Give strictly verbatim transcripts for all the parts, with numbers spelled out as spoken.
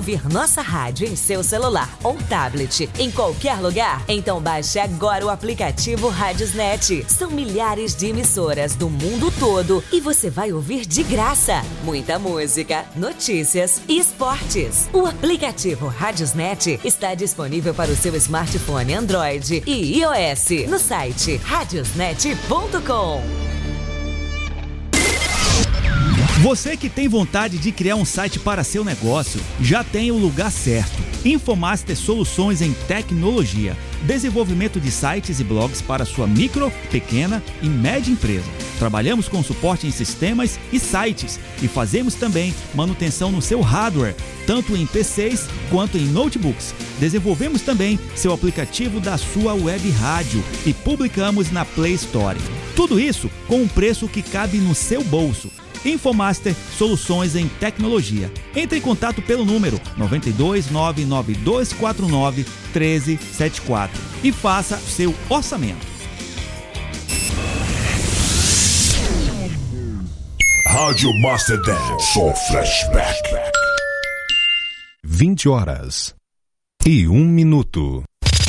ouvir nossa rádio em seu celular ou tablet, em qualquer lugar? Então baixe agora o aplicativo Radiosnet. São milhares de emissoras do mundo todo e você vai ouvir de graça muita música, notícias e esportes. O aplicativo Radiosnet está disponível para o seu smartphone Android e iOS no site radiosnet ponto com. Você que tem vontade de criar um site para seu negócio, já tem o lugar certo. Infomaster Soluções em Tecnologia. Desenvolvimento de sites e blogs para sua micro, pequena e média empresa. Trabalhamos com suporte em sistemas e sites e fazemos também manutenção no seu hardware, tanto em P Cs quanto em notebooks. Desenvolvemos também seu aplicativo da sua web rádio e publicamos na Play Store. Tudo isso com um preço que cabe no seu bolso. Infomaster Soluções em Tecnologia. Entre em contato pelo número nove dois nove nove dois quatro nove um três sete quatro e faça seu orçamento. Rádio Master Dance ou Flashback. vinte horas e um minuto.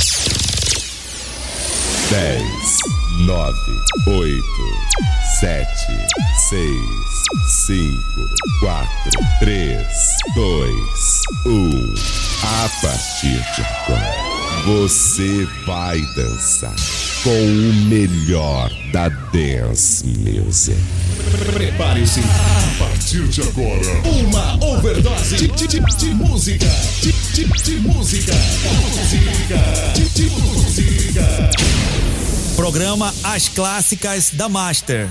dez, nove, oito, sete, seis, cinco, quatro, três, dois, um. A partir de agora, você vai dançar com o melhor da Dance Music. Prepare-se, a partir de agora, uma overdose de, de, de, de música, de, de, de música, música, de, de música. Programa As Clássicas da Master.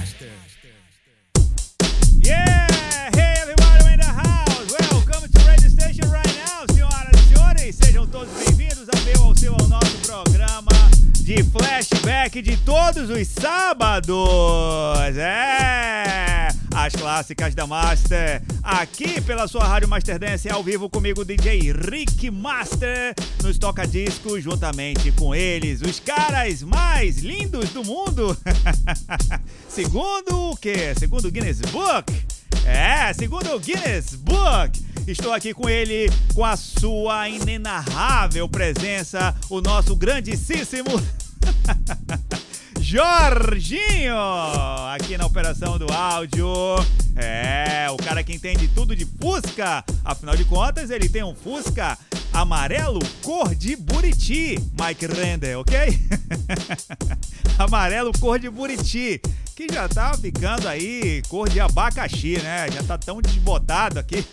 Yeah! Hey everybody in the house! Welcome to Radio Station right now, senhoras e senhores! Sejam todos bem-vindos ao meu, ao seu, ao nosso programa de flashback de todos os sábados! É! As Clássicas da Master, aqui pela sua Rádio Master Dance, ao vivo comigo, D J Rick Master, nos toca-discos, juntamente com eles, os caras mais lindos do mundo. Segundo o quê? Segundo o Guinness Book? É, segundo o Guinness Book. Estou aqui com ele, com a sua inenarrável presença, o nosso grandíssimo Jorginho, aqui na operação do áudio. É, o cara que entende tudo de Fusca. Afinal de contas, ele tem um Fusca amarelo cor de Buriti, Mike Render, ok? Amarelo cor de Buriti, que já tá ficando aí cor de abacaxi, né? Já tá tão desbotado aqui.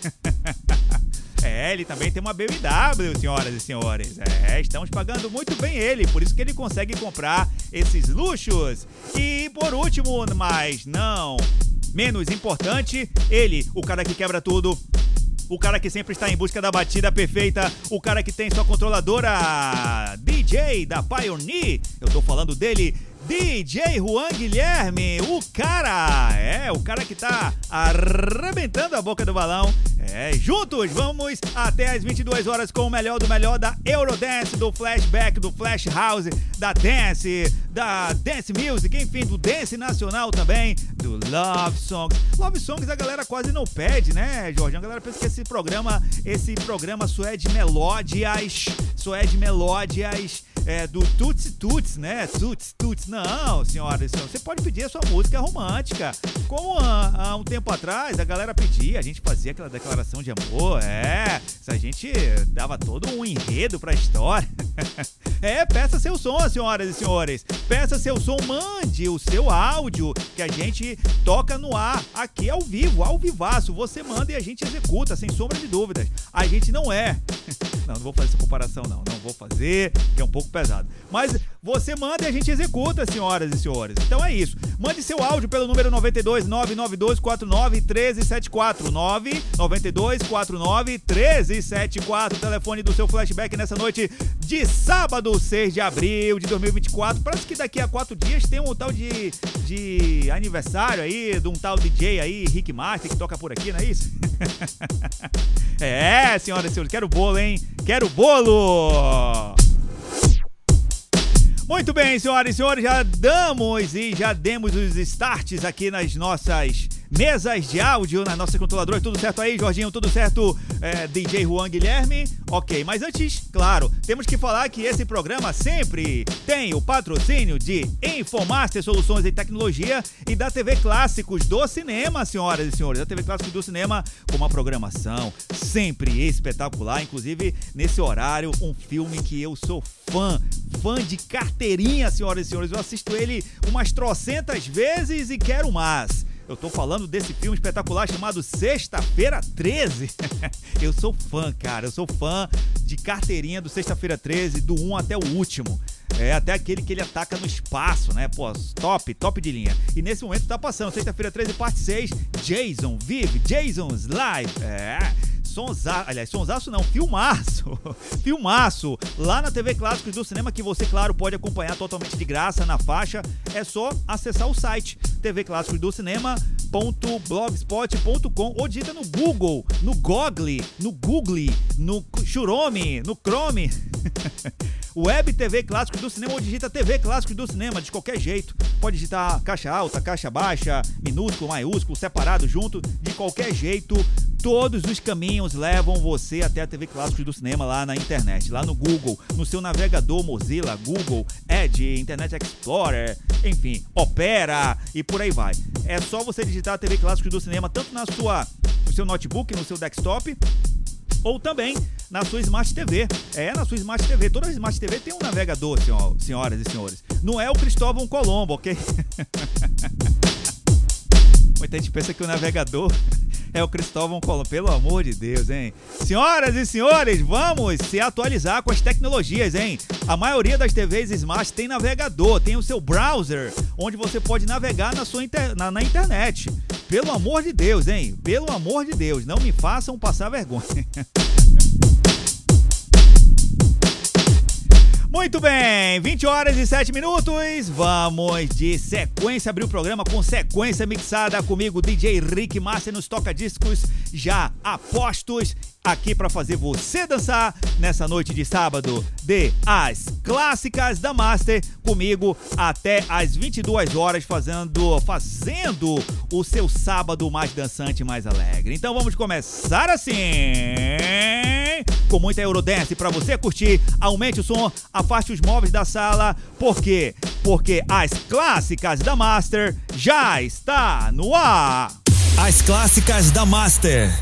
É, ele também tem uma B M W, senhoras e senhores. É, estamos pagando muito bem ele, por isso que ele consegue comprar esses luxos. E por último, mas não menos importante, ele, o cara que quebra tudo, o cara que sempre está em busca da batida perfeita, o cara que tem sua controladora D J da Pioneer. Eu tô falando dele, D J Juan Guilherme, o cara, é, o cara que tá arrebentando a boca do balão. É, juntos vamos até as vinte e duas horas com o melhor do melhor da Eurodance, do Flashback, do Flash House, da Dance, da Dance Music, enfim, do Dance Nacional também, do Love Songs. Love Songs a galera quase não pede, né, Jorge? A galera pensa que esse programa, esse programa só é de melódias, só é de melódias é, do Tuts Tuts, né? Tuts Tuts. Não, senhoras, você pode pedir a sua música romântica. Como há, há um tempo atrás a galera pedia, a gente fazia aquela declaração de amor, é, a gente dava todo um enredo pra história. É, peça seu som, senhoras e senhores. Peça seu som, mande o seu áudio que a gente toca no ar, aqui ao vivo, ao vivaço. Você manda e a gente executa, sem sombra de dúvidas. A gente não é... Não, não vou fazer essa comparação, não. Não vou fazer, que é um pouco pesado. Mas você manda e a gente executa, senhoras e senhores. Então é isso. Mande seu áudio pelo número nove dois nove nove dois quatro nove um três sete quatro. nove nove dois quatro nove um três sete quatro. O telefone do seu flashback nessa noite de sábado, seis de abril de dois mil e vinte e quatro. Parece que daqui a quatro dias tem um tal de, de aniversário aí, de um tal D J aí, Rick Master, que toca por aqui, não é isso? É, senhoras e senhores, quero bolo, hein? Quero bolo! Muito bem, senhoras e senhores, já damos e já demos os starts aqui nas nossas mesas de áudio nas nossas controladoras. Tudo certo aí, Jorginho? Tudo certo, é, D J Juan Guilherme? Ok, mas antes, claro, temos que falar que esse programa sempre tem o patrocínio de Infomaster Soluções em Tecnologia e da T V Clássicos do Cinema, senhoras e senhores. A T V Clássicos do Cinema com uma programação sempre espetacular, inclusive nesse horário, um filme que eu sou fã, fã de carteirinha, senhoras e senhores. Eu assisto ele umas trocentas vezes e quero mais. Eu tô falando desse filme espetacular chamado Sexta-feira treze. Eu sou fã, cara. Eu sou fã de carteirinha do Sexta-feira treze, do um até o último. É, até aquele que ele ataca no espaço, né? Pô, top, top de linha. E nesse momento tá passando Sexta-feira treze, parte seis, Jason Vive, Jason's Live. É... Sonsaço, aliás, sonsaço não, filmaço, filmaço, lá na T V Clássicos do Cinema, que você, claro, pode acompanhar totalmente de graça na faixa. É só acessar o site t v clássicos do cinema ponto blogspot ponto com ou digita no Google, no Google, no Google, no Chrome, no Chrome, Web T V Clássicos do Cinema, ou digita T V Clássicos do Cinema, de qualquer jeito. Pode digitar caixa alta, caixa baixa, minúsculo, maiúsculo, separado, junto, de qualquer jeito. Todos os caminhos levam você até a T V Clássicos do Cinema lá na internet, lá no Google, no seu navegador Mozilla, Google, Edge, Internet Explorer, enfim, Opera e por aí vai. É só você digitar a T V Clássicos do Cinema tanto na sua, no seu notebook, no seu desktop, ou também na sua Smart T V. É, na sua Smart T V. Toda Smart T V tem um navegador, senhor, senhoras e senhores. Não é o Cristóvão Colombo, ok? Muita gente pensa que o navegador é o Cristóvão Colombo. Pelo amor de Deus, hein? Senhoras e senhores, vamos se atualizar com as tecnologias, hein? A maioria das T Vs Smart tem navegador, tem o seu browser, onde você pode navegar na, sua inter... na, na internet. Pelo amor de Deus, hein? Pelo amor de Deus, não me façam passar vergonha. Muito bem, vinte horas e sete minutos, vamos de sequência, abrir o programa com sequência mixada comigo, D J Rick Master nos toca-discos, já apostos aqui para fazer você dançar nessa noite de sábado de As Clássicas da Master, comigo até as vinte e duas horas, fazendo, fazendo o seu sábado mais dançante, mais alegre. Então vamos começar assim, com muita Eurodance pra você curtir. Aumente o som, afaste os móveis da sala. Por quê? Porque As Clássicas da Master já está no ar. As Clássicas da Master.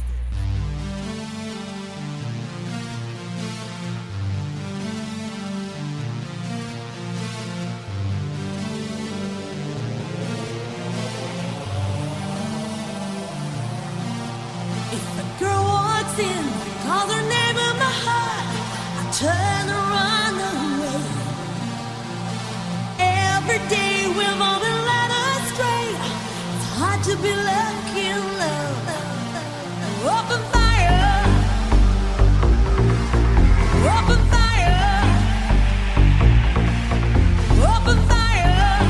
Call her name in my heart, I turn and run away. Every day we've all been led astray. It's hard to be lucky in love. Open fire, open fire, open fire,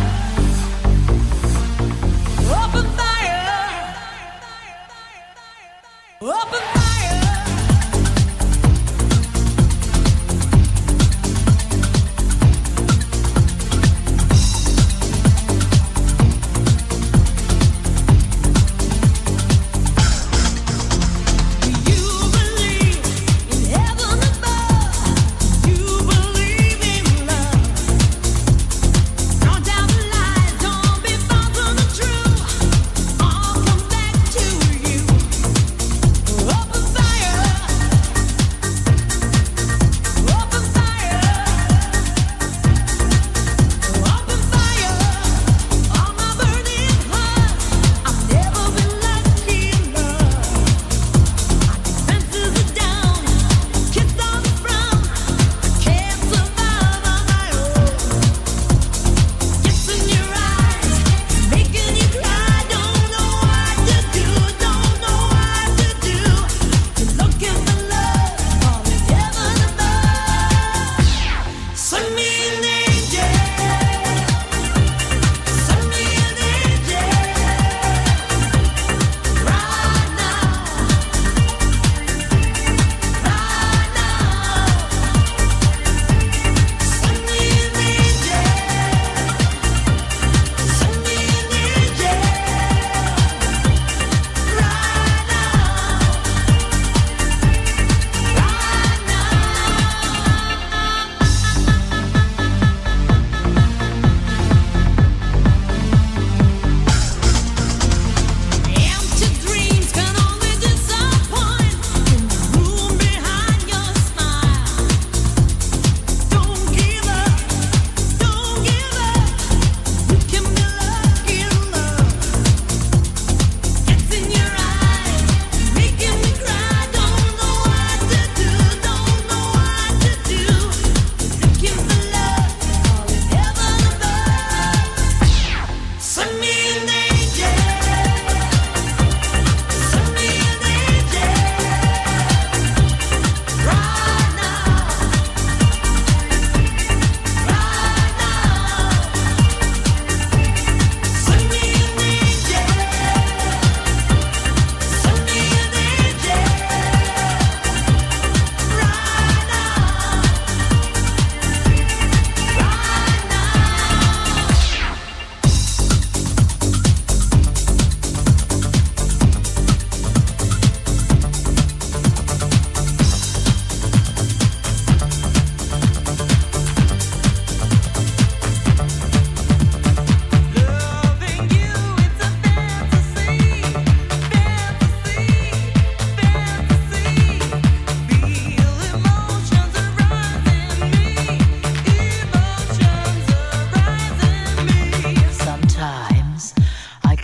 open fire, open fire.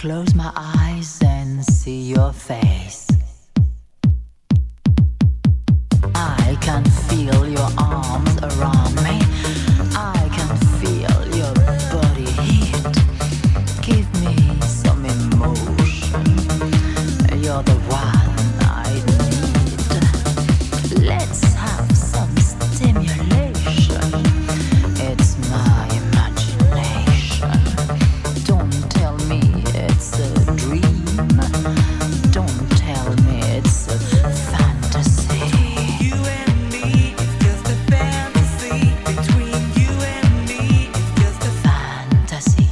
close my eyes and see your face. I can feel your arms around me. I can feel your body heat. Give me some emotion. You're the one I need. Let's have some stimulation. It's my imagination. Don't tell me it's a dream. Don't tell me it's a fantasy. You and me, it's just a fantasy. Between you and me, it's just a fantasy.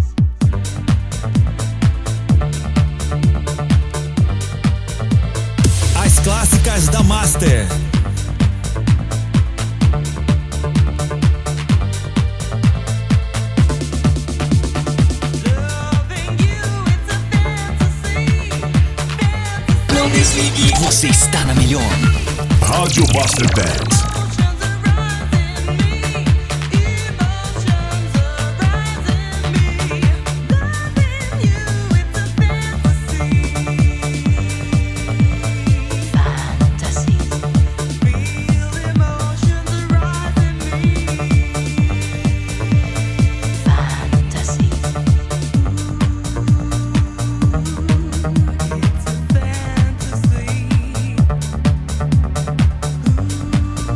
As clássicas da Master. Não desligue, você está na melhor. Rádio Master Dance. Fantasy.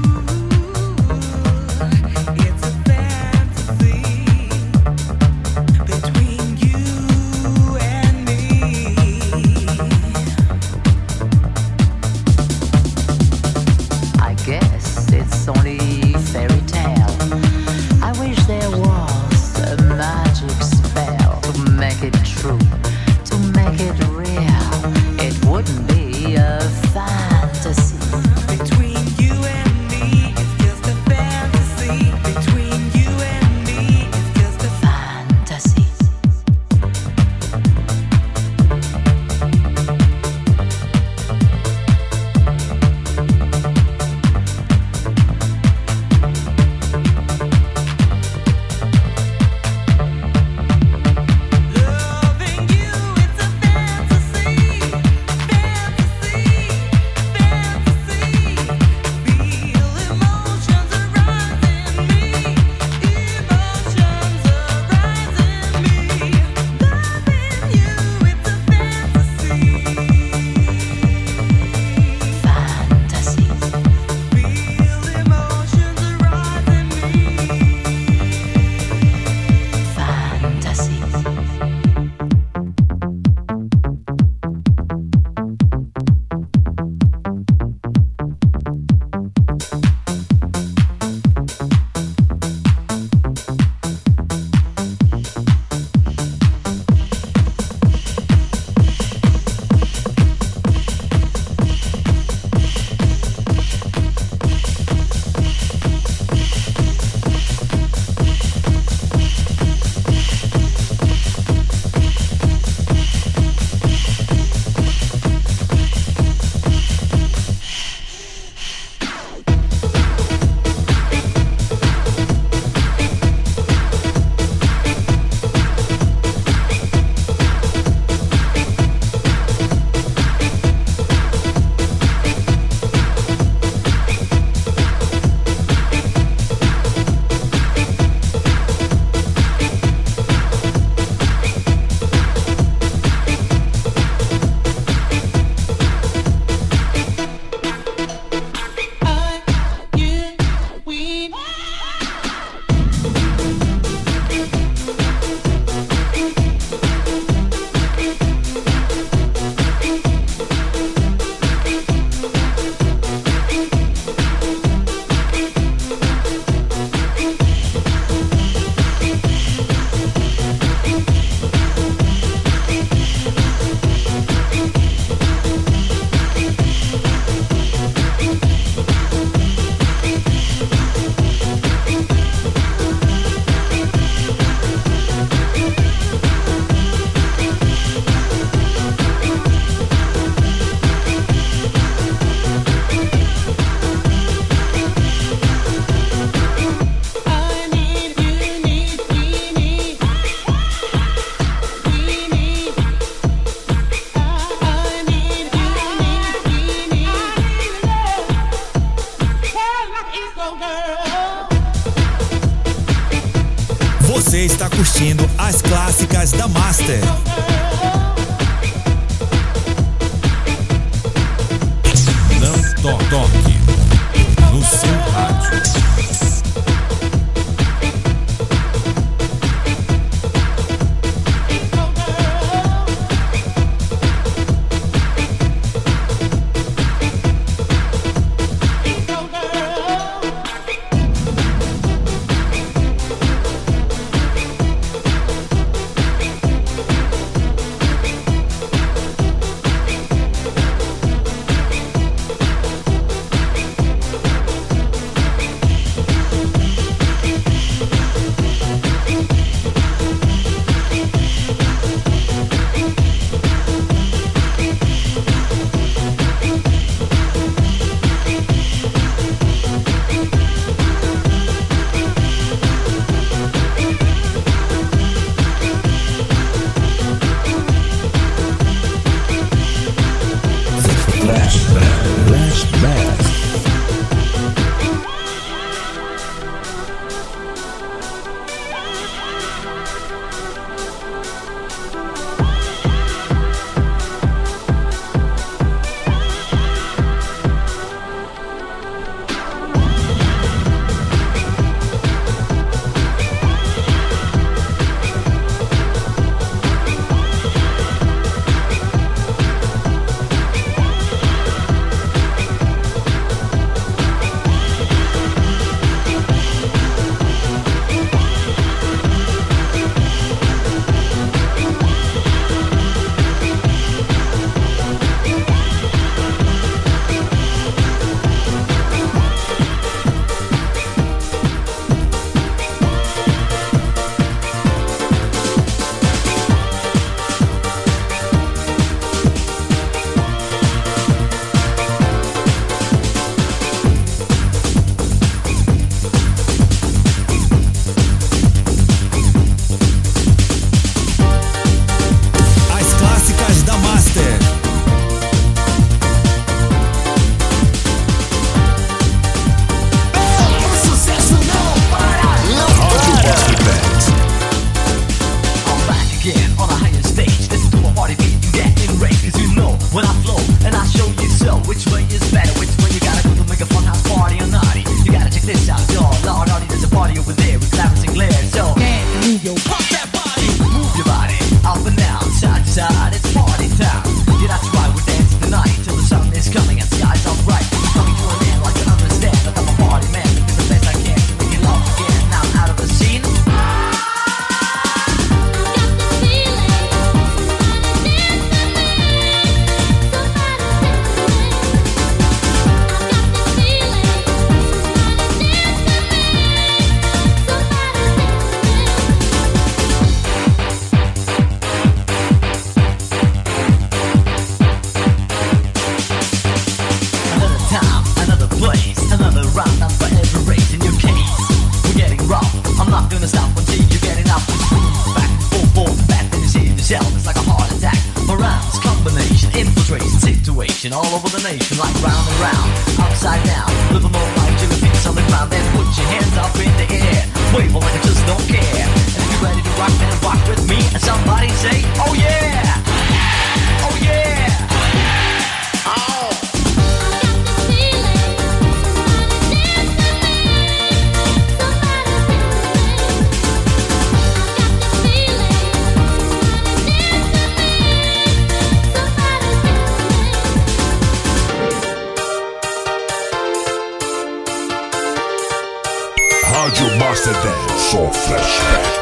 As clássicas da Master. Não to toque no seu rádio. All over the nation, like round and round, upside down. Live a more life till your feet on the ground. Then put your hands up in the air, wave like I just don't care. And if you're ready to rock, then rock with me. And somebody say, oh yeah, oh yeah, oh. Rádio Master dez, só flashback.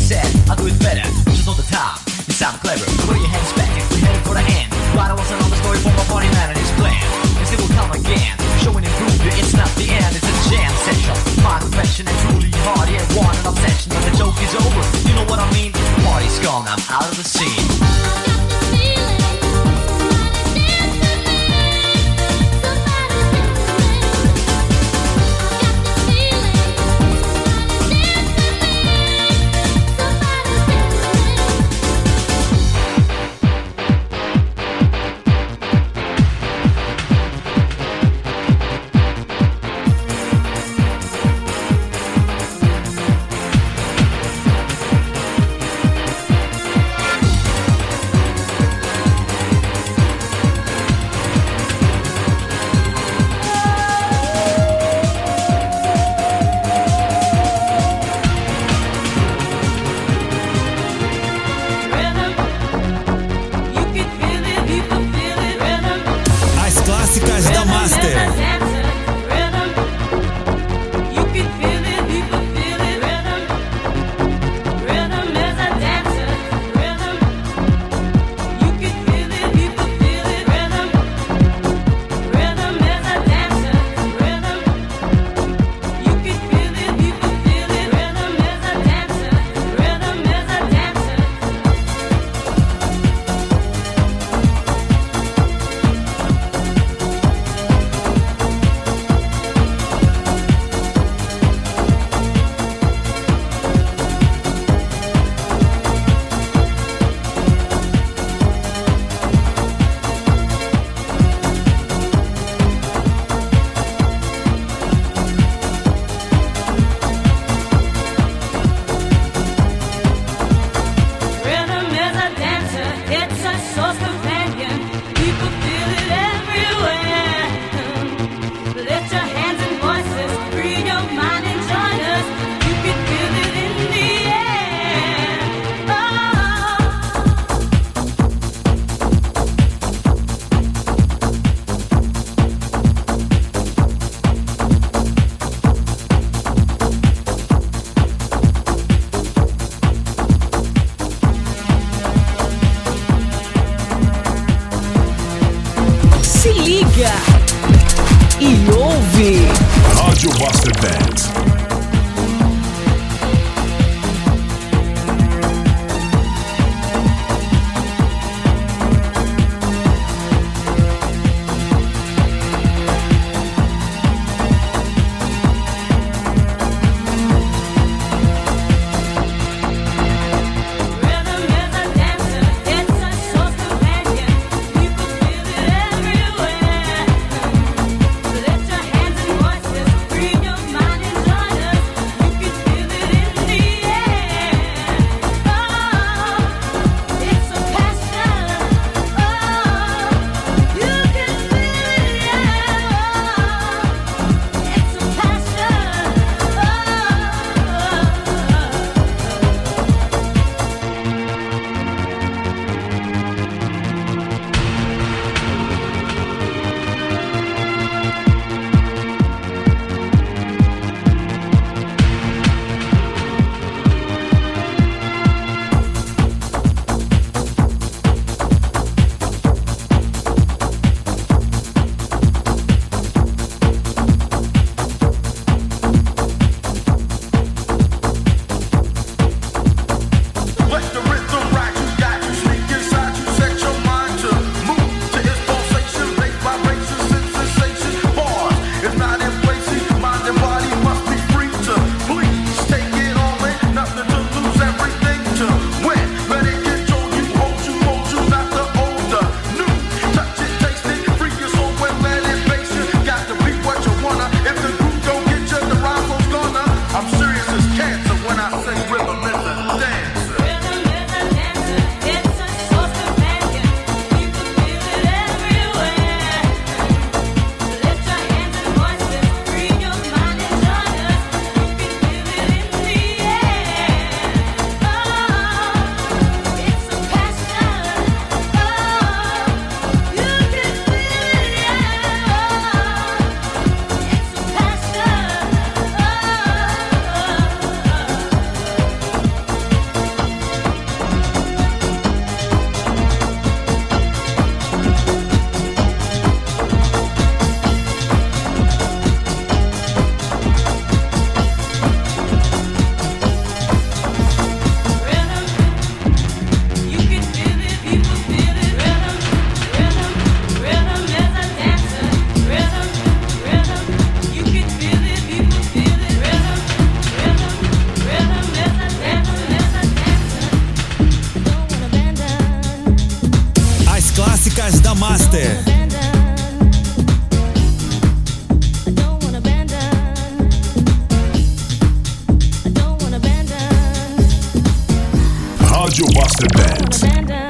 said, I'll do it better. Just know the time, you sound clever. The way your hands back, we're headed for the end. Right, I was another story from my party man and his plan. Yes, it will come again. Show and improve you, it's not the end, it's a jam session. My confession and truly hard, yeah, one an obsession. But the joke is over, you know what I mean? Party's gone, I'm out of the scene. Master. Rádio Master Dance.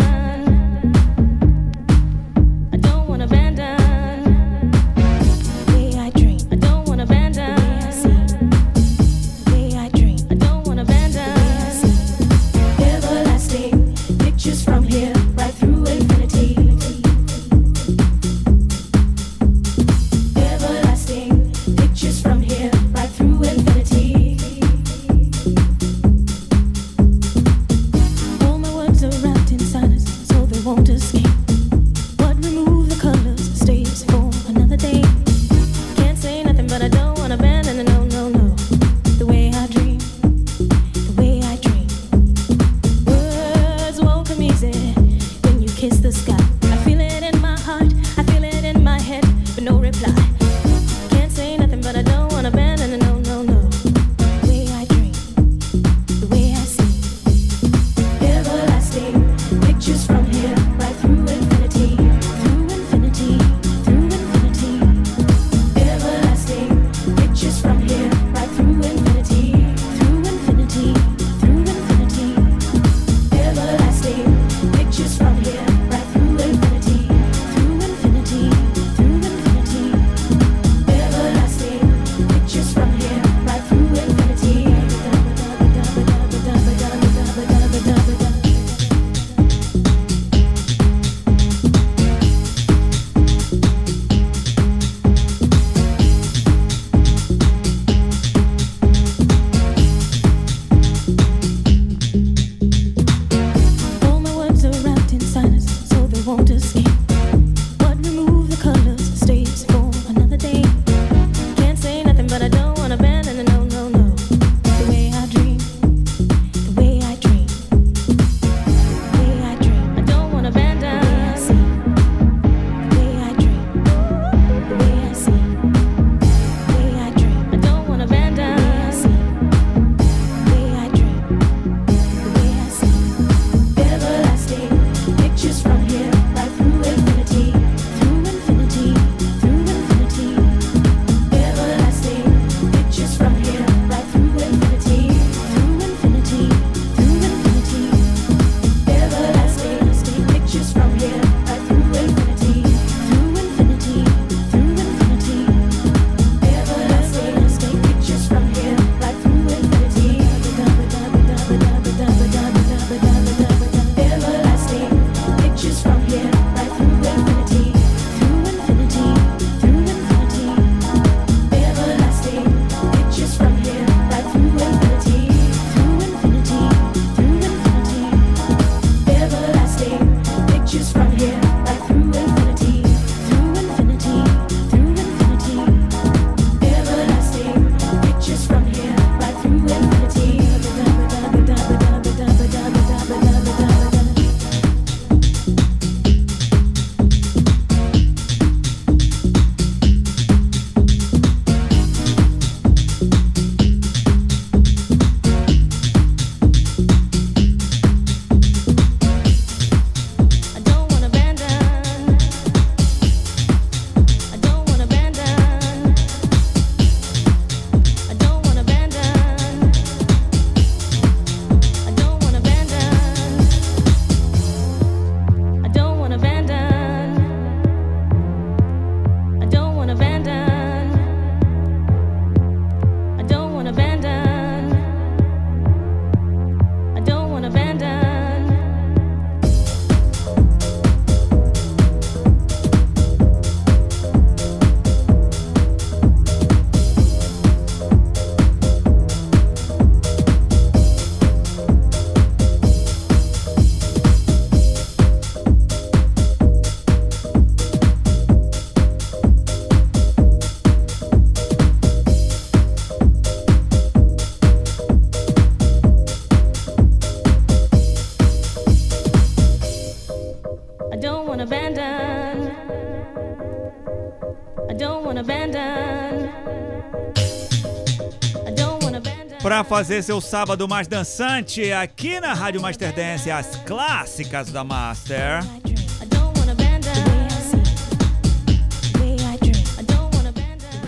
Para fazer seu sábado mais dançante aqui na Rádio Master Dance, as clássicas da Master.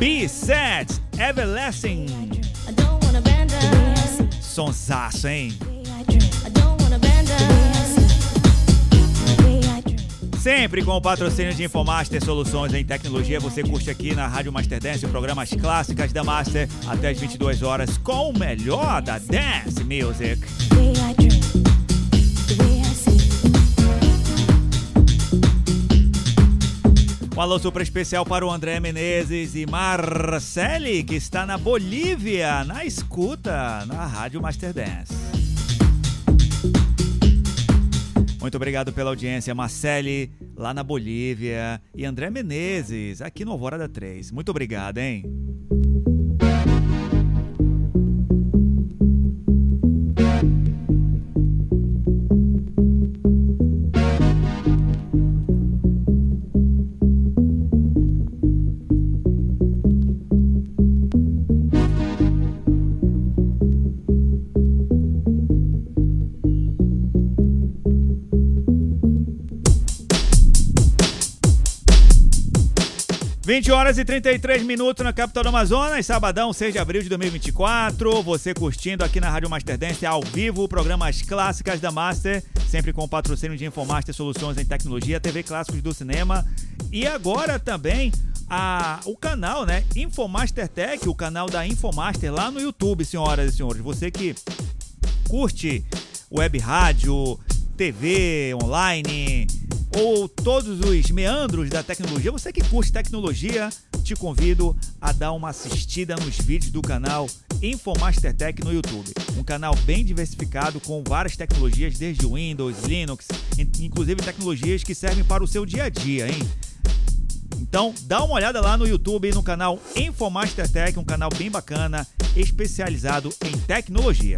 B-Set, Everlasting. Sonsaço, hein? Sempre com o patrocínio de Infomaster Soluções em Tecnologia, você curte aqui na Rádio Master Dance programas clássicas da Master até as vinte e duas horas com o melhor da Dance Music. Um alô super especial para o André Menezes e Marcele, que está na Bolívia, na escuta, na Rádio Master Dance. Muito obrigado pela audiência, Marcele, lá na Bolívia, e André Menezes, aqui no Alvorada três. Muito obrigado, hein? vinte horas e trinta e três minutos na capital do Amazonas, sabadão, seis de abril de dois mil e vinte e quatro. Você curtindo aqui na Rádio Master Dance ao vivo, programas clássicas da Master, sempre com o patrocínio de Infomaster Soluções em Tecnologia, T V Clássicos do Cinema e agora também a, o canal, né? Infomaster Tech, o canal da Infomaster lá no YouTube, senhoras e senhores. Você que curte web rádio, T V online ou todos os meandros da tecnologia, você que curte tecnologia, te convido a dar uma assistida nos vídeos do canal Infomaster Tech no YouTube. Um canal bem diversificado com várias tecnologias, desde Windows, Linux, inclusive tecnologias que servem para o seu dia a dia, hein? Então, dá uma olhada lá no YouTube, no canal Infomaster Tech, um canal bem bacana, especializado em tecnologia.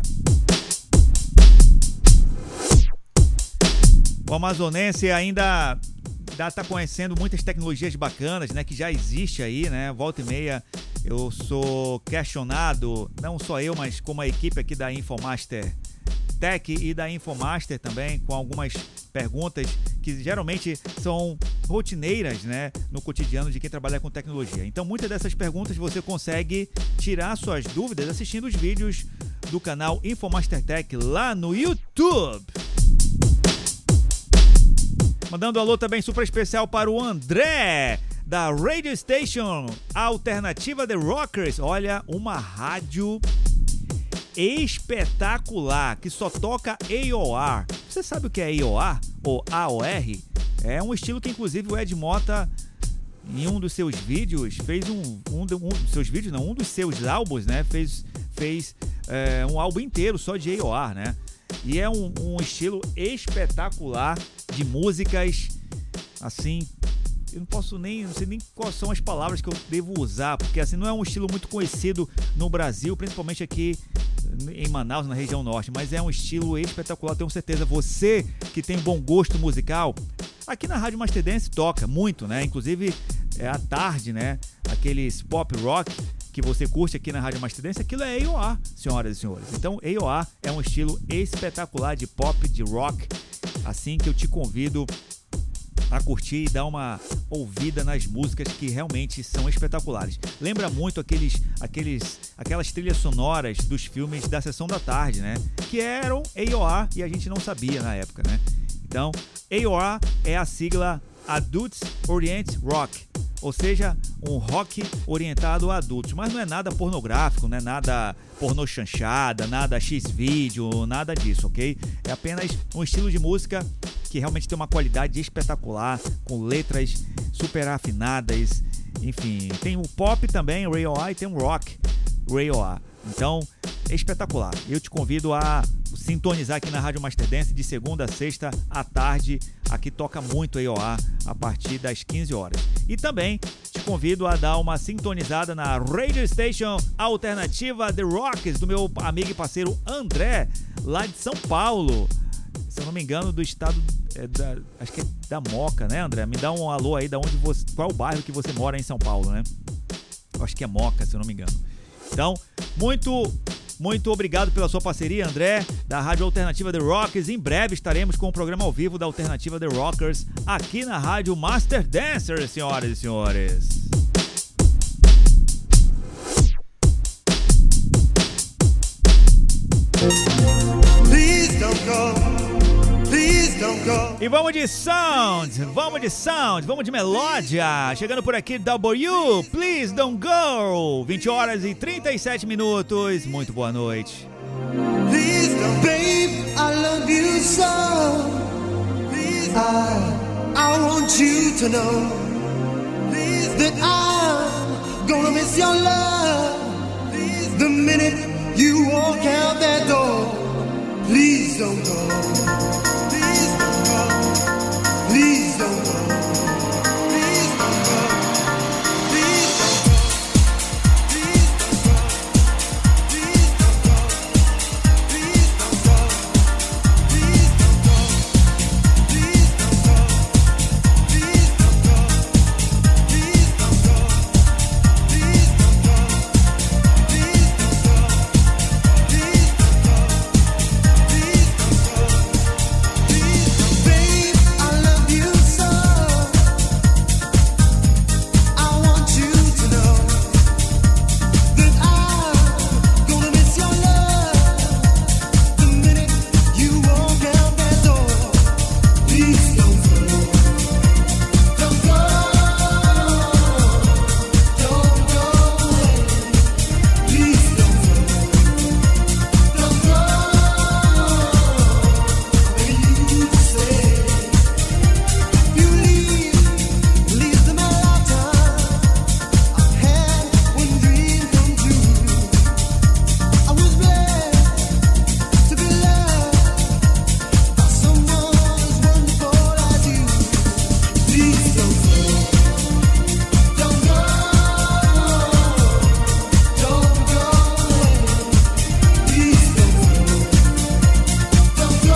O amazonense ainda está conhecendo muitas tecnologias bacanas, né, que já existe aí, né? Volta e meia eu sou questionado, não só eu, mas como a equipe aqui da Infomaster Tech e da Infomaster também, com algumas perguntas que geralmente são rotineiras, né, no cotidiano de quem trabalha com tecnologia. Então, muitas dessas perguntas você consegue tirar suas dúvidas assistindo os vídeos do canal Infomaster Tech lá no YouTube. Mandando um alô também super especial para o André, da Radio Station Alternativa The Rockers. Olha, uma rádio espetacular, que só toca A O R. Você sabe o que é A O R? Ou A O R? É um estilo que inclusive o Ed Mota, em um dos seus vídeos, fez um... Um, de, um dos seus vídeos, não, um dos seus álbuns, né? Fez, fez é, um álbum inteiro só de A O R, né? E é um, um estilo espetacular de músicas, assim, eu não posso nem, não sei nem quais são as palavras que eu devo usar, porque assim, não é um estilo muito conhecido no Brasil, principalmente aqui em Manaus, na região norte, mas é um estilo espetacular, tenho certeza, você que tem bom gosto musical, aqui na Rádio Master Dance toca muito, né, inclusive é, à tarde, né, aqueles pop rock que você curte aqui na Rádio Master Dance, aquilo é A O R, senhoras e senhores. Então, A O R é um estilo espetacular de pop, de rock, assim que eu te convido a curtir e dar uma ouvida nas músicas que realmente são espetaculares. Lembra muito aqueles, aqueles, aquelas trilhas sonoras dos filmes da Sessão da Tarde, né? Que eram A O R e a gente não sabia na época, né? Então, A O R é a sigla Adult Oriented Rock, ou seja, um rock orientado a adultos, mas não é nada pornográfico, não é nada pornô chanchada, nada X-vídeo, nada disso, ok? É apenas um estilo de música que realmente tem uma qualidade espetacular, com letras super afinadas, enfim, tem o pop também, o A O R, e tem o rock, o A O R. Então, é espetacular. Eu te convido a sintonizar aqui na Rádio Master Dance de segunda a sexta à tarde. Aqui toca muito A O R a partir das quinze horas. E também te convido a dar uma sintonizada na Radio Station Alternativa The Rockers, do meu amigo e parceiro André, lá de São Paulo. Se eu não me engano, do estado, é da, acho que é da Moca, né, André? Me dá um alô aí, da onde você, qual é o bairro que você mora em São Paulo, né? Eu acho que é Moca, se eu não me engano. Então, muito, muito obrigado pela sua parceria, André, da Rádio Alternativa The Rockers. Em breve estaremos com o programa ao vivo da Alternativa The Rockers aqui na Rádio Master Dancer, senhoras e senhores. Please don't go. Please don't go. E vamos de sound, vamos de sound, vamos de melódia. Chegando por aqui, W, Please Don't Go. vinte horas e trinta e sete minutos. Muito boa noite. Please don't, babe, I love you so. Please, I, I want you to know. Please, that I'm gonna miss your love. Please, the minute you walk out that door. Please don't go. Please don't go. Please don't go. Please don't go. Please don't go. Please don't go. Please don't go. Please don't go. Please don't go. Please don't go. Please don't go. Please don't go. Please don't go. Please don't go. Please don't go. Please don't go. Babe, I love you so. I want you to know that I'm gonna miss your love the minute you walk out that door. Please don't go. Don't go. Don't go away. Please don't go. Don't go. Maybe you say you leave, leave the lifetime I've had one dream come true. I was blessed to be loved by someone as wonderful as you. Please don't go. Don't go. Don't go away. Please don't go. Don't go.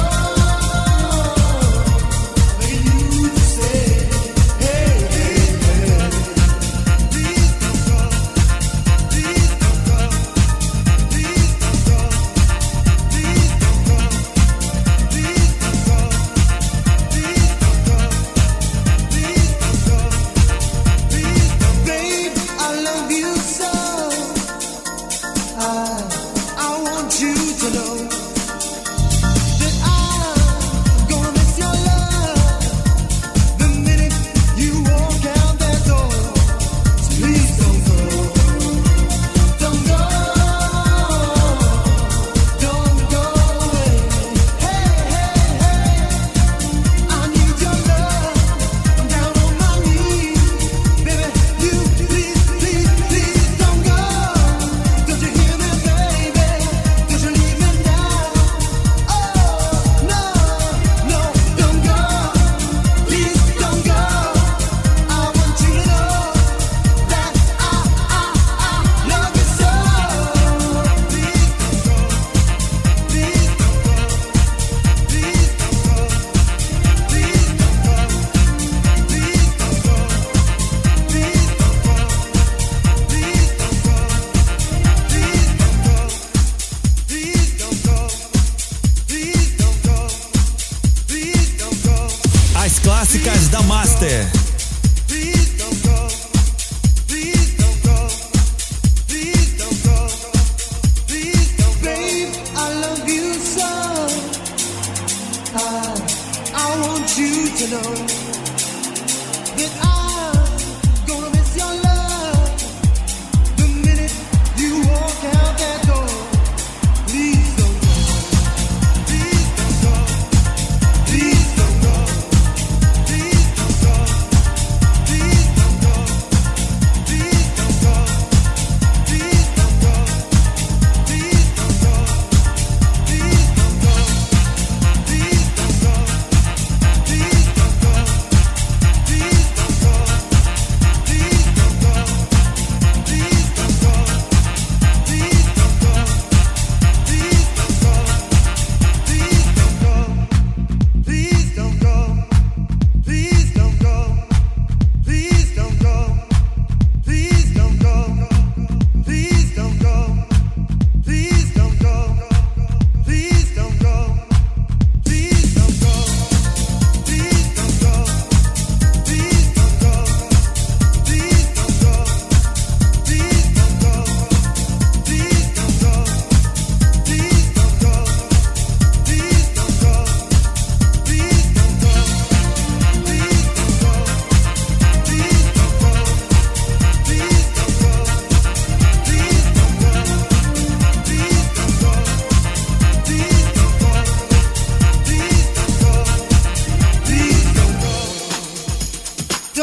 Maybe you say, hey, hey, hey. Please don't go. Please don't go. Please don't go. Please don't go. Please don't go. Please don't go. Please don't go. Please don't. Babe, I love you so. I, I want you to know that I'm gonna miss your love the minute you walk out that door. So please don't go. Don't go. Don't go away. Hey, hey, hey. I need your love. I'm down on my knees. Baby, you please, please, please don't go. Don't you hear me, baby? Don't you leave me now? Oh, no, no, don't go. Please don't go. I want you to know that I, I, I love you so. Please don't go. Please don't go. Please don't go. Please don't go. Please don't go. Please don't go. Please don't go. Please don't go. Please don't go. Please don't go. Please don't go. As clássicas da Master. Please don't go. Please don't go. Please don't go. Please don't. Babe, I love you so. I, I want you to know that I'm gonna miss your love the minute you walk out that door. Please don't go. Please don't go. Please don't go. Please don't go. Please don't go. Please don't go. Please don't go. Please don't go. Please don't go. Please don't go. Please don't go.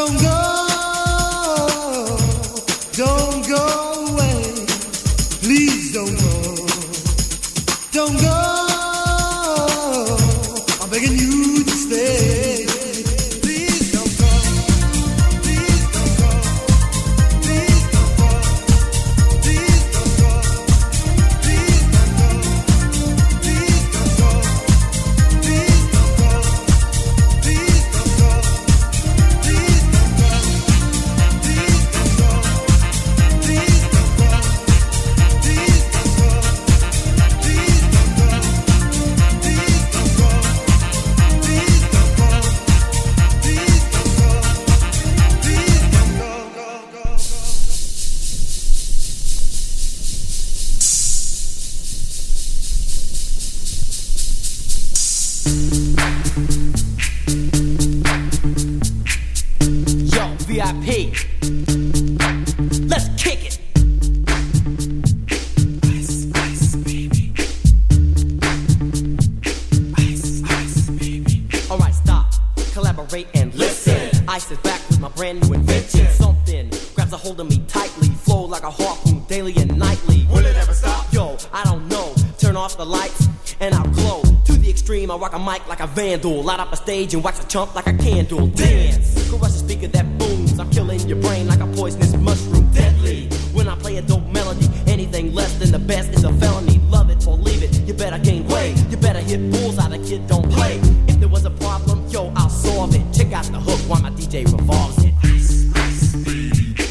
Don't go, don't go away. Please don't go, don't go. I'm begging you to stay. Please don't go, please don't go, please don't go, please don't go, please don't go, please don't go, please don't go, please don't go, please don't go, please don't go, please don't go, please don't go, please don't go, please don't go. Yo, V I P, let's kick it. Ice, ice, baby. Ice, ice, baby. All right, stop, collaborate and listen. Ice is back with my brand new invention. Something grabs a hold of me tightly, flow like a harpoon daily and nightly. Will it ever stop? Yo, I don't know. Turn off the lights and I'll glow. To the extreme, I rock a mic like a vandal. Light up a stage and wax a chump like a candle. Dance, crush a speaker that booms. I'm killing your brain like a poisonous mushroom. Deadly, when I play a dope melody. Anything less than the best is a felony. Love it or leave it, you better gain weight. You better hit bulls out, a kid don't play. If there was a problem, yo, I'll solve it. Check out the hook while my D J revolves it. Ice, ice, baby.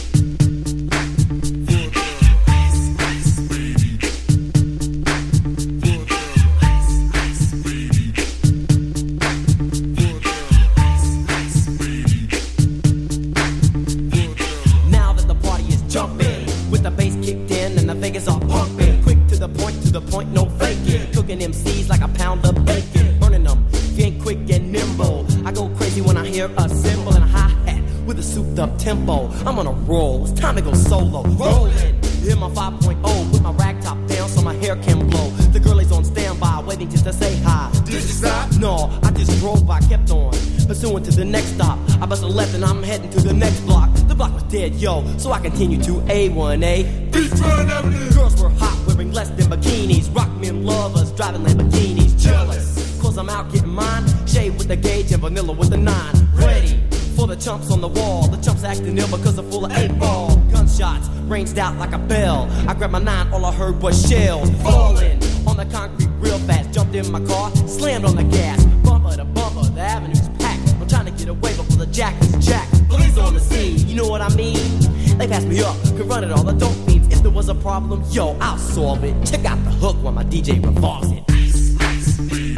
Vegas are pumping, quick to the point, to the point, no faking. Cooking M Cs like a pound of bacon, burning them. If you ain't quick and nimble, I go crazy when I hear a cymbal and a hi-hat with a souped-up tempo. I'm on a roll, it's time to go solo. Rolling, hit my five point oh, put my rag top down so my hair can blow. The girl is on standby, waiting just to say hi. Did you stop? No, I just drove by, kept on pursuing to the next stop. I bust a left and I'm heading to the next block. The block was dead, yo, so I continue to A one A. Girls were hot, wearing less than bikinis. Rock men lovers, driving Lamborghinis. Jealous, cause I'm out getting mine. Shade with the gauge and vanilla with the nine. Ready for the chumps on the wall. The chumps acting ill because they're full of eight ball. Gunshots ranged out like a bell. I grabbed my nine, all I heard was shells falling on the concrete real fast. Jumped in my car, slammed on the gas. Bumper to bumper, the avenue's packed. I'm trying to get away before the jack is jacked. Police on the scene, you know what I mean? They passed me up, could run it all, the dope fiends. If there was a problem, yo, I'll solve it. Check out the hook while my D J revolves it. Ice, ice, baby.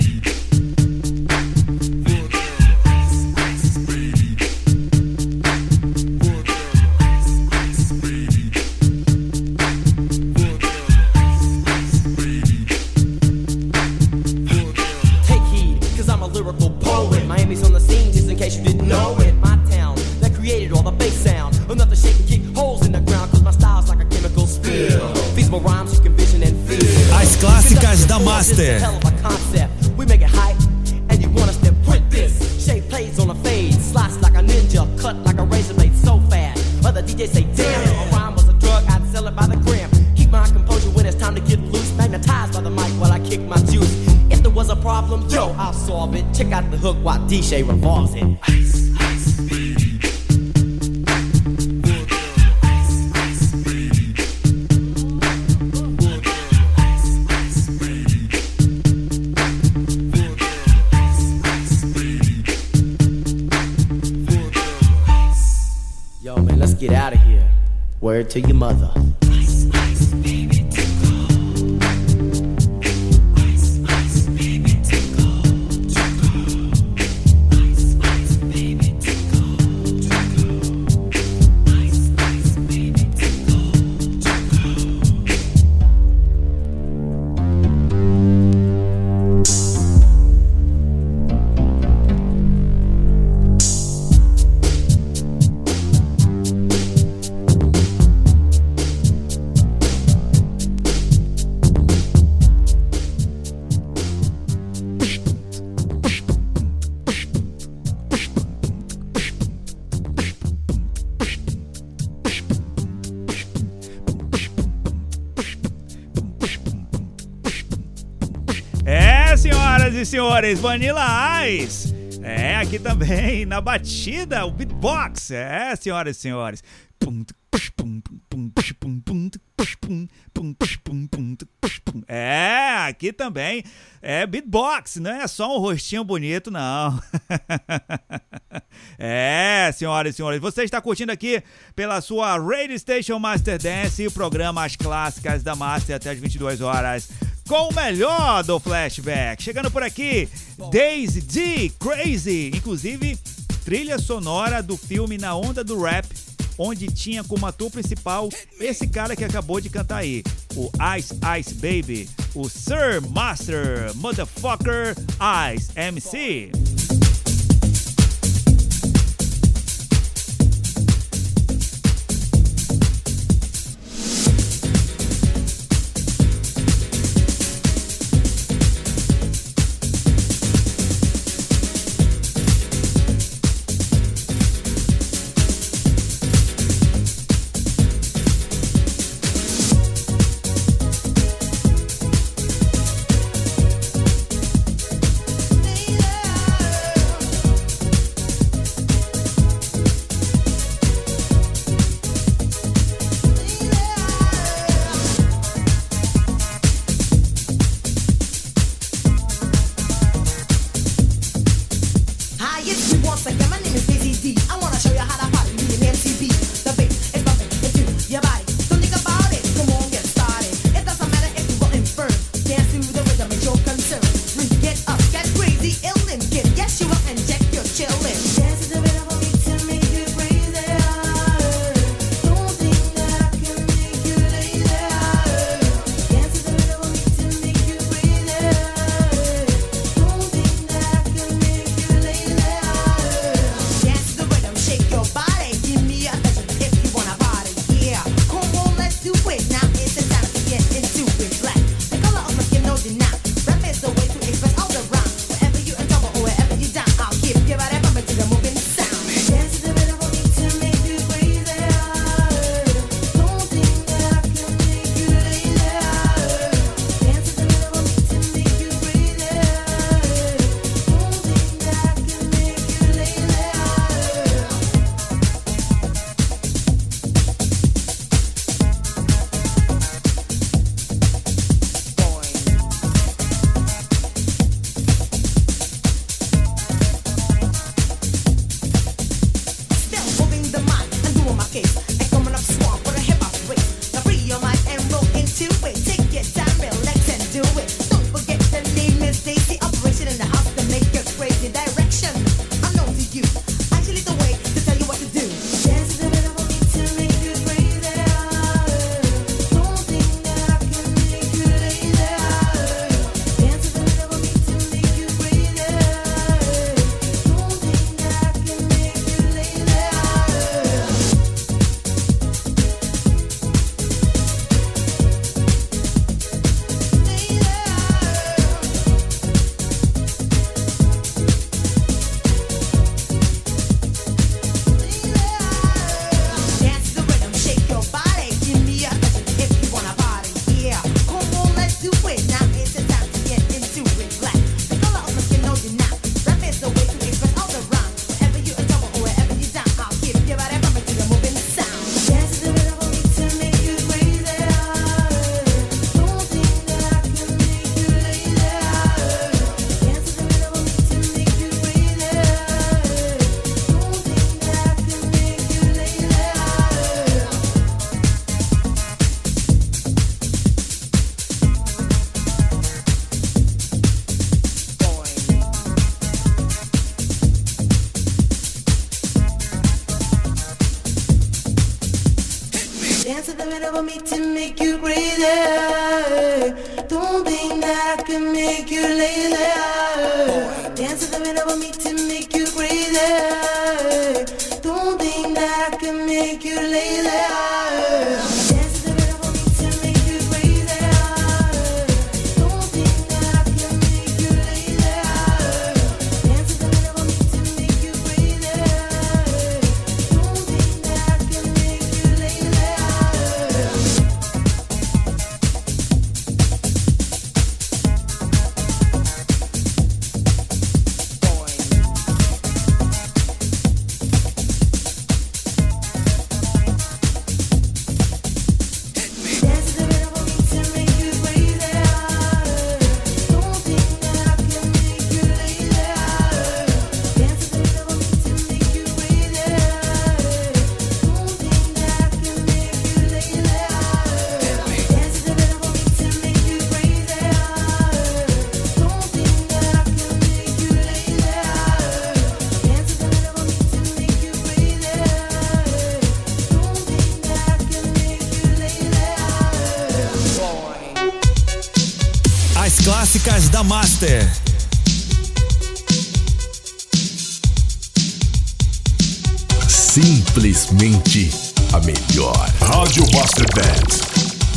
Take heed, cause I'm a lyrical poet. Miami's on the scene, just in case you didn't know it. My town, that created all the bass sound. Enough to shake and kick holes in the ground, cause my style's like a chemical spill. Feasible rhymes you can vision and feel. As clássicas da Master. Hell of a concept. We make it hype, and you want us to print this. Shape plays on a fade, slice like a ninja, cut like a razor blade so fast. Other D Js say, damn, if a rhyme was a drug, I'd sell it by the gram. Keep my composure when it's time to get loose. Magnetized by the mic while I kick my juice. If there was a problem, yo, I'll solve it. Check out the hook while D J revolves it. Ice, ice, baby. Yo, man, let's get out of here. Word to your mother. Ice, ice, baby, tickle. Ice, ice, baby, tickle. Tickle. Ice, ice, baby, tickle. Tickle. Ice, ice, baby, tickle. Tickle. Senhoras e senhores, Vanilla Ice. É, aqui também, na batida, o beatbox. É, senhoras e senhores. É, aqui também é beatbox, não é só um rostinho bonito, não. É, senhoras e senhores, você está curtindo aqui pela sua Radio Station Master Dance e o programa As Clássicas da Master até as vinte e duas horas. Com o melhor do Flashback. Chegando por aqui, Daisy D, Crazy. Inclusive, trilha sonora do filme Na Onda do Rap, onde tinha como ator principal esse cara que acabou de cantar aí, o Ice Ice Baby, o Sir Master Motherfucker Ice M C. Dance to the rhythm of me to make you crazy. Don't think that I can make you lazy. Dance to the rhythm of me to make you crazy. Don't think that I can make you lazy. Dance to the rhythm of me to make you crazy. Don't think that I can make you lazy. Dance to the rhythm of me to make you crazy. Don't think that I can make you lazy. Clássicas da Master. Simplesmente a melhor. Rádio Master Dance.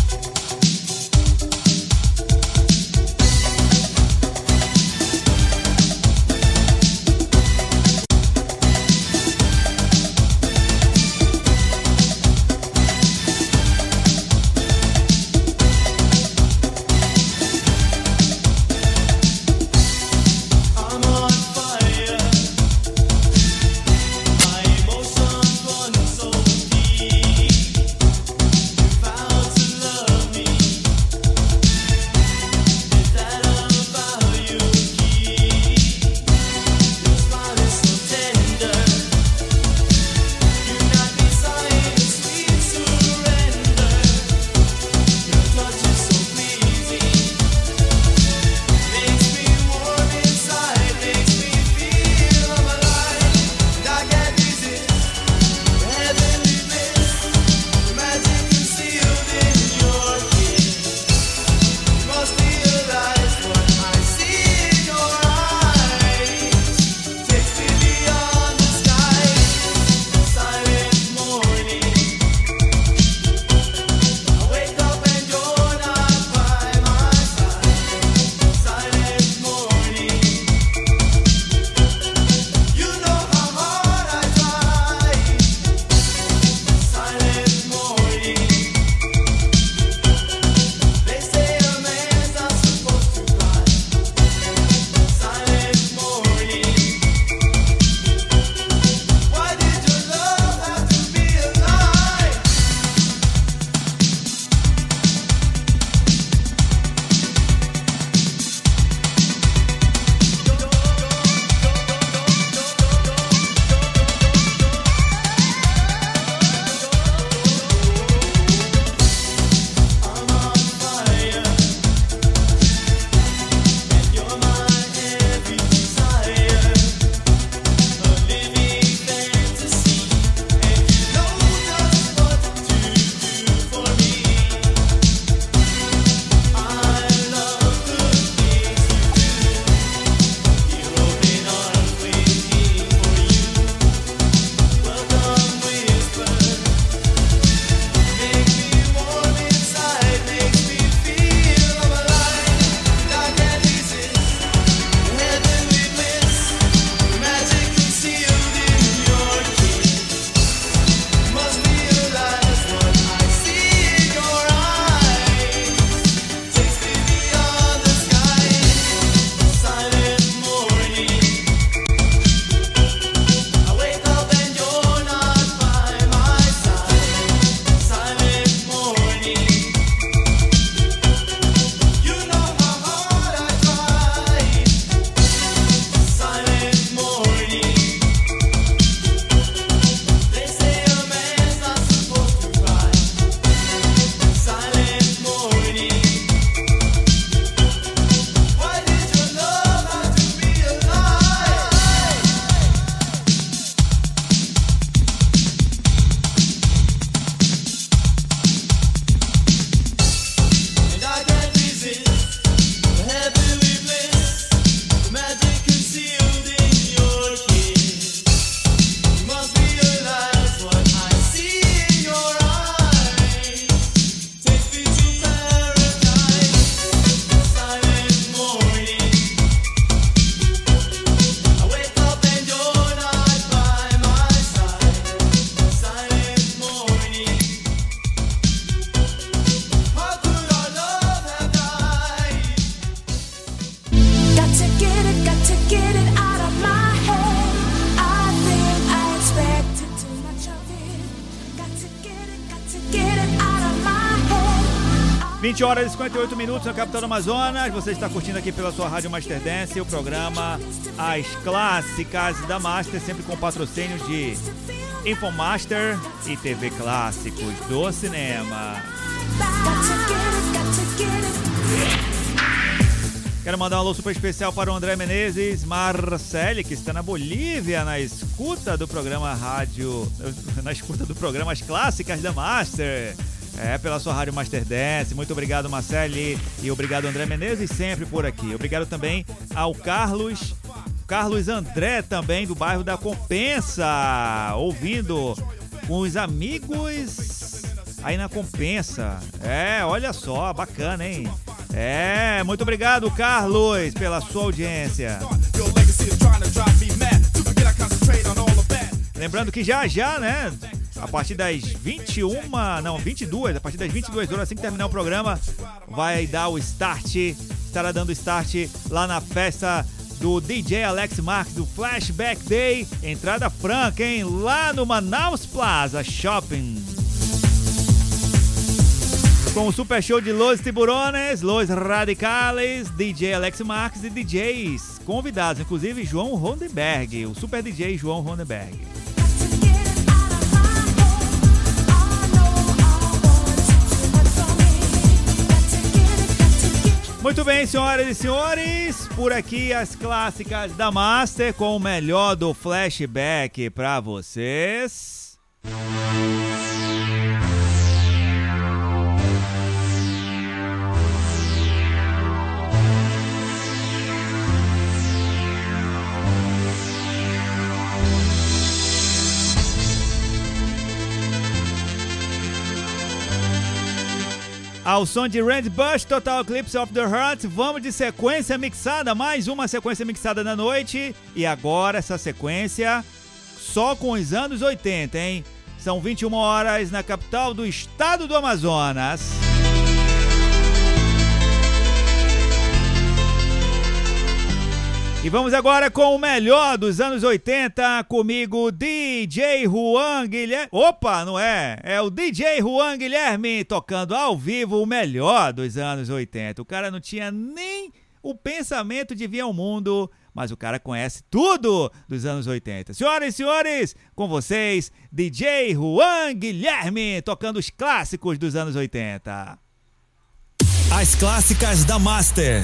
vinte horas e cinquenta e oito minutos na capital do Amazonas. Você está curtindo aqui pela sua Rádio Master Dance o programa As Clássicas da Master, sempre com patrocínio de Infomaster e T V Clássicos do Cinema. Quero mandar um alô super especial para o André Menezes Marcelli, que está na Bolívia, na escuta do programa Rádio, na escuta do programa As Clássicas da Master. É, pela sua Rádio Master Dance. Muito obrigado, Marcele. E obrigado, André Menezes, sempre por aqui. Obrigado também ao Carlos, Carlos André também, do bairro da Compensa, ouvindo com os amigos aí na Compensa. É, olha só, bacana, hein? É, muito obrigado, Carlos, pela sua audiência. Lembrando que já já, né, a partir das vinte e uma, não, vinte e duas, a partir das vinte e duas horas, assim que terminar o programa, vai dar o start, estará dando start lá na festa do D J Alex Marques, do Flashback Day, entrada franca, hein, lá no Manaus Plaza Shopping. Com o super show de Los Tiburones, Los Radicales, D J Alex Marques e D Js convidados, inclusive João Rondenberg, o super D J João Rondenberg. Muito bem, senhoras e senhores, por aqui as clássicas da Master com o melhor do flashback pra vocês. Ao som de Randy Bush, Total Eclipse of the Heart, vamos de sequência mixada, mais uma sequência mixada da noite. E agora essa sequência só com os anos oitenta, hein? São vinte e uma horas na capital do estado do Amazonas. E vamos agora com o melhor dos anos oitenta, comigo D J Juan Guilherme. Opa, não é? É o D J Juan Guilherme tocando ao vivo o melhor dos anos oitenta. O cara não tinha nem o pensamento de vir ao mundo, mas o cara conhece tudo dos anos oitenta. Senhoras e senhores, com vocês, D J Juan Guilherme tocando os clássicos dos anos oitenta. As clássicas da Master.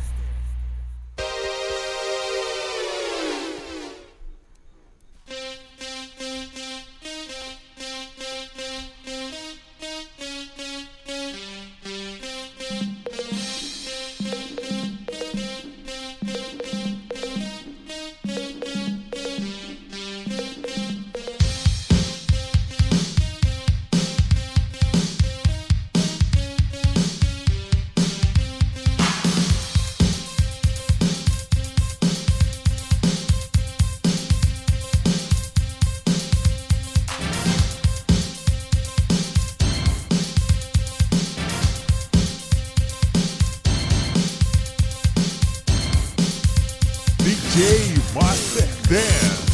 D J Master Dance.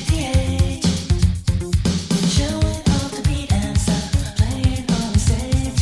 Showing off the beat and stuff, playing on the stage.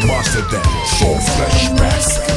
Master Dance, Soul Flashback.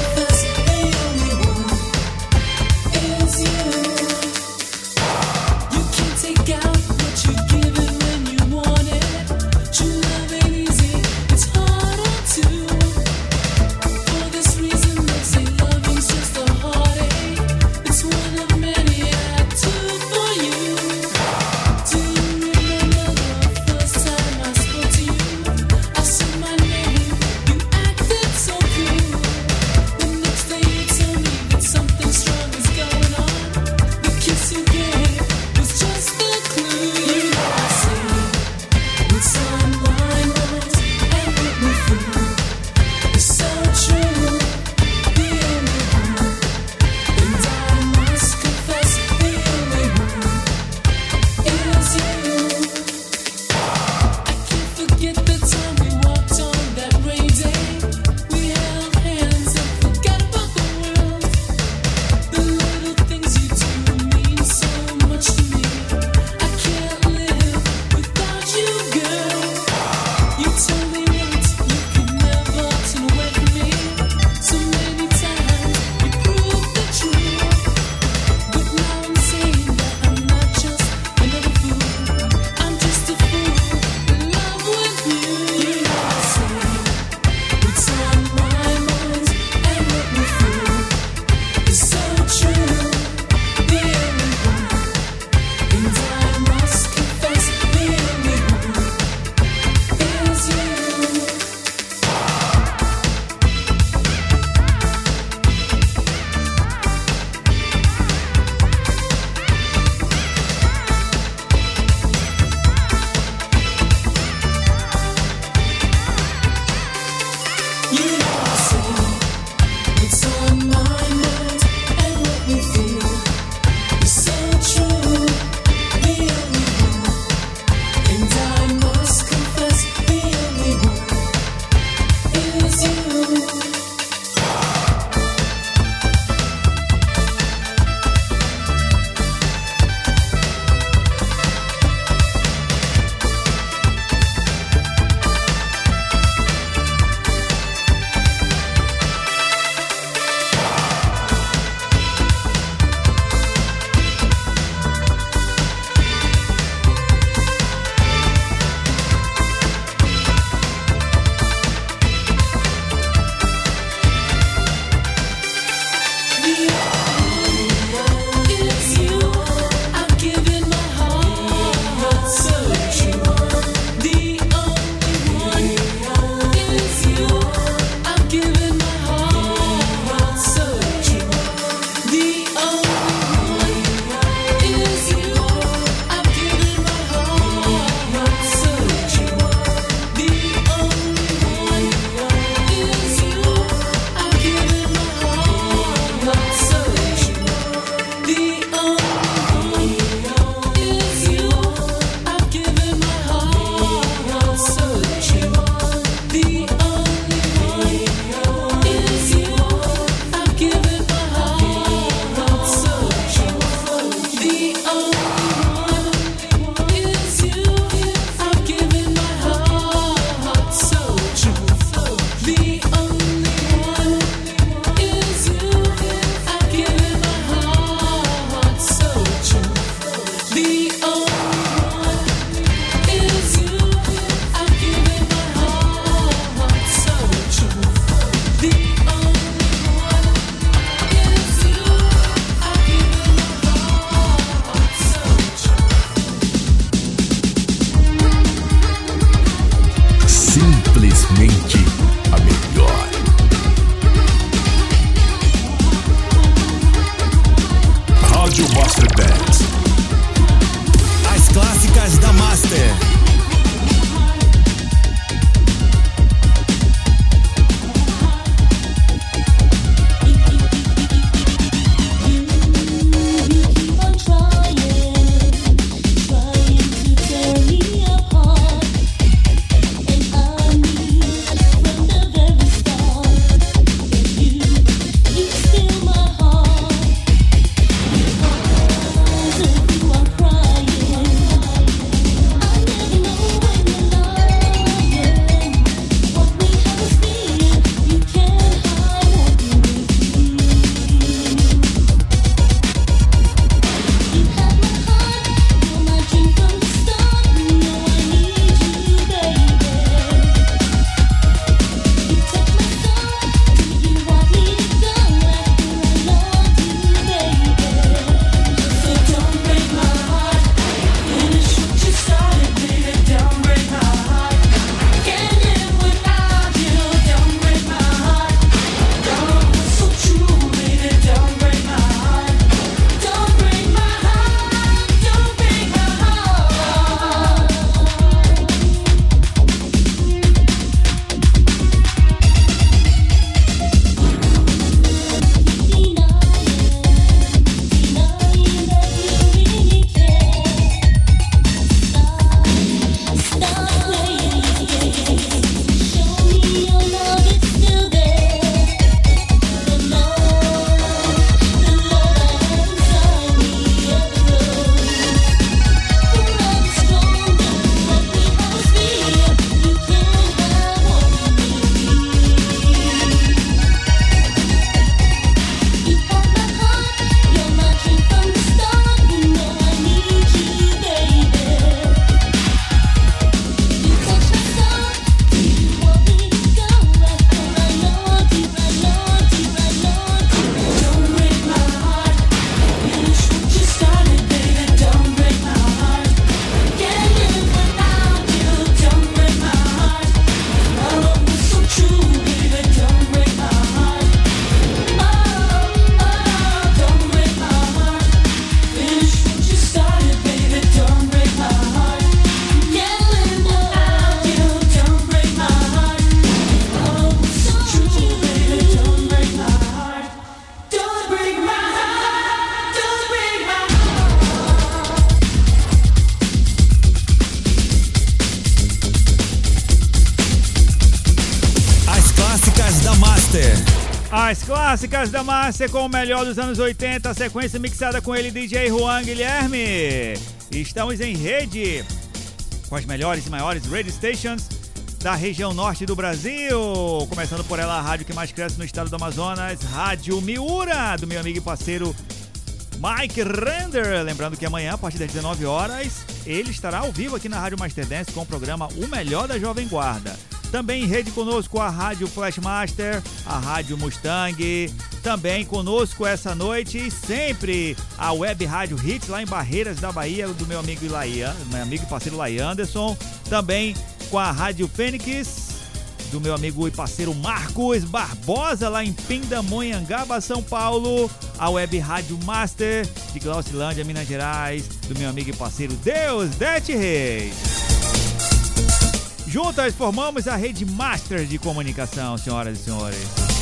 Master. As clássicas da Master com o melhor dos anos oitenta, a sequência mixada com ele, D J Juan Guilherme. Estamos em rede com as melhores e maiores radio stations da região norte do Brasil. Começando por ela, a rádio que mais cresce no estado do Amazonas, Rádio Miura, do meu amigo e parceiro Mike Render. Lembrando que amanhã, a partir das dezenove horas, ele estará ao vivo aqui na Rádio Master Dance com o programa O Melhor da Jovem Guarda. Também em rede conosco a Rádio Flashmaster, a Rádio Mustang. Também conosco essa noite e sempre a Web Rádio Hits lá em Barreiras da Bahia, do meu amigo Ilaia, meu amigo e parceiro Lai Anderson. Também com a Rádio Fênix, do meu amigo e parceiro Marcos Barbosa, lá em Pindamonhangaba, São Paulo. A Web Rádio Master de Glaucilândia, Minas Gerais, do meu amigo e parceiro Deus Dete Reis. Juntas formamos a rede Master de comunicação, senhoras e senhores.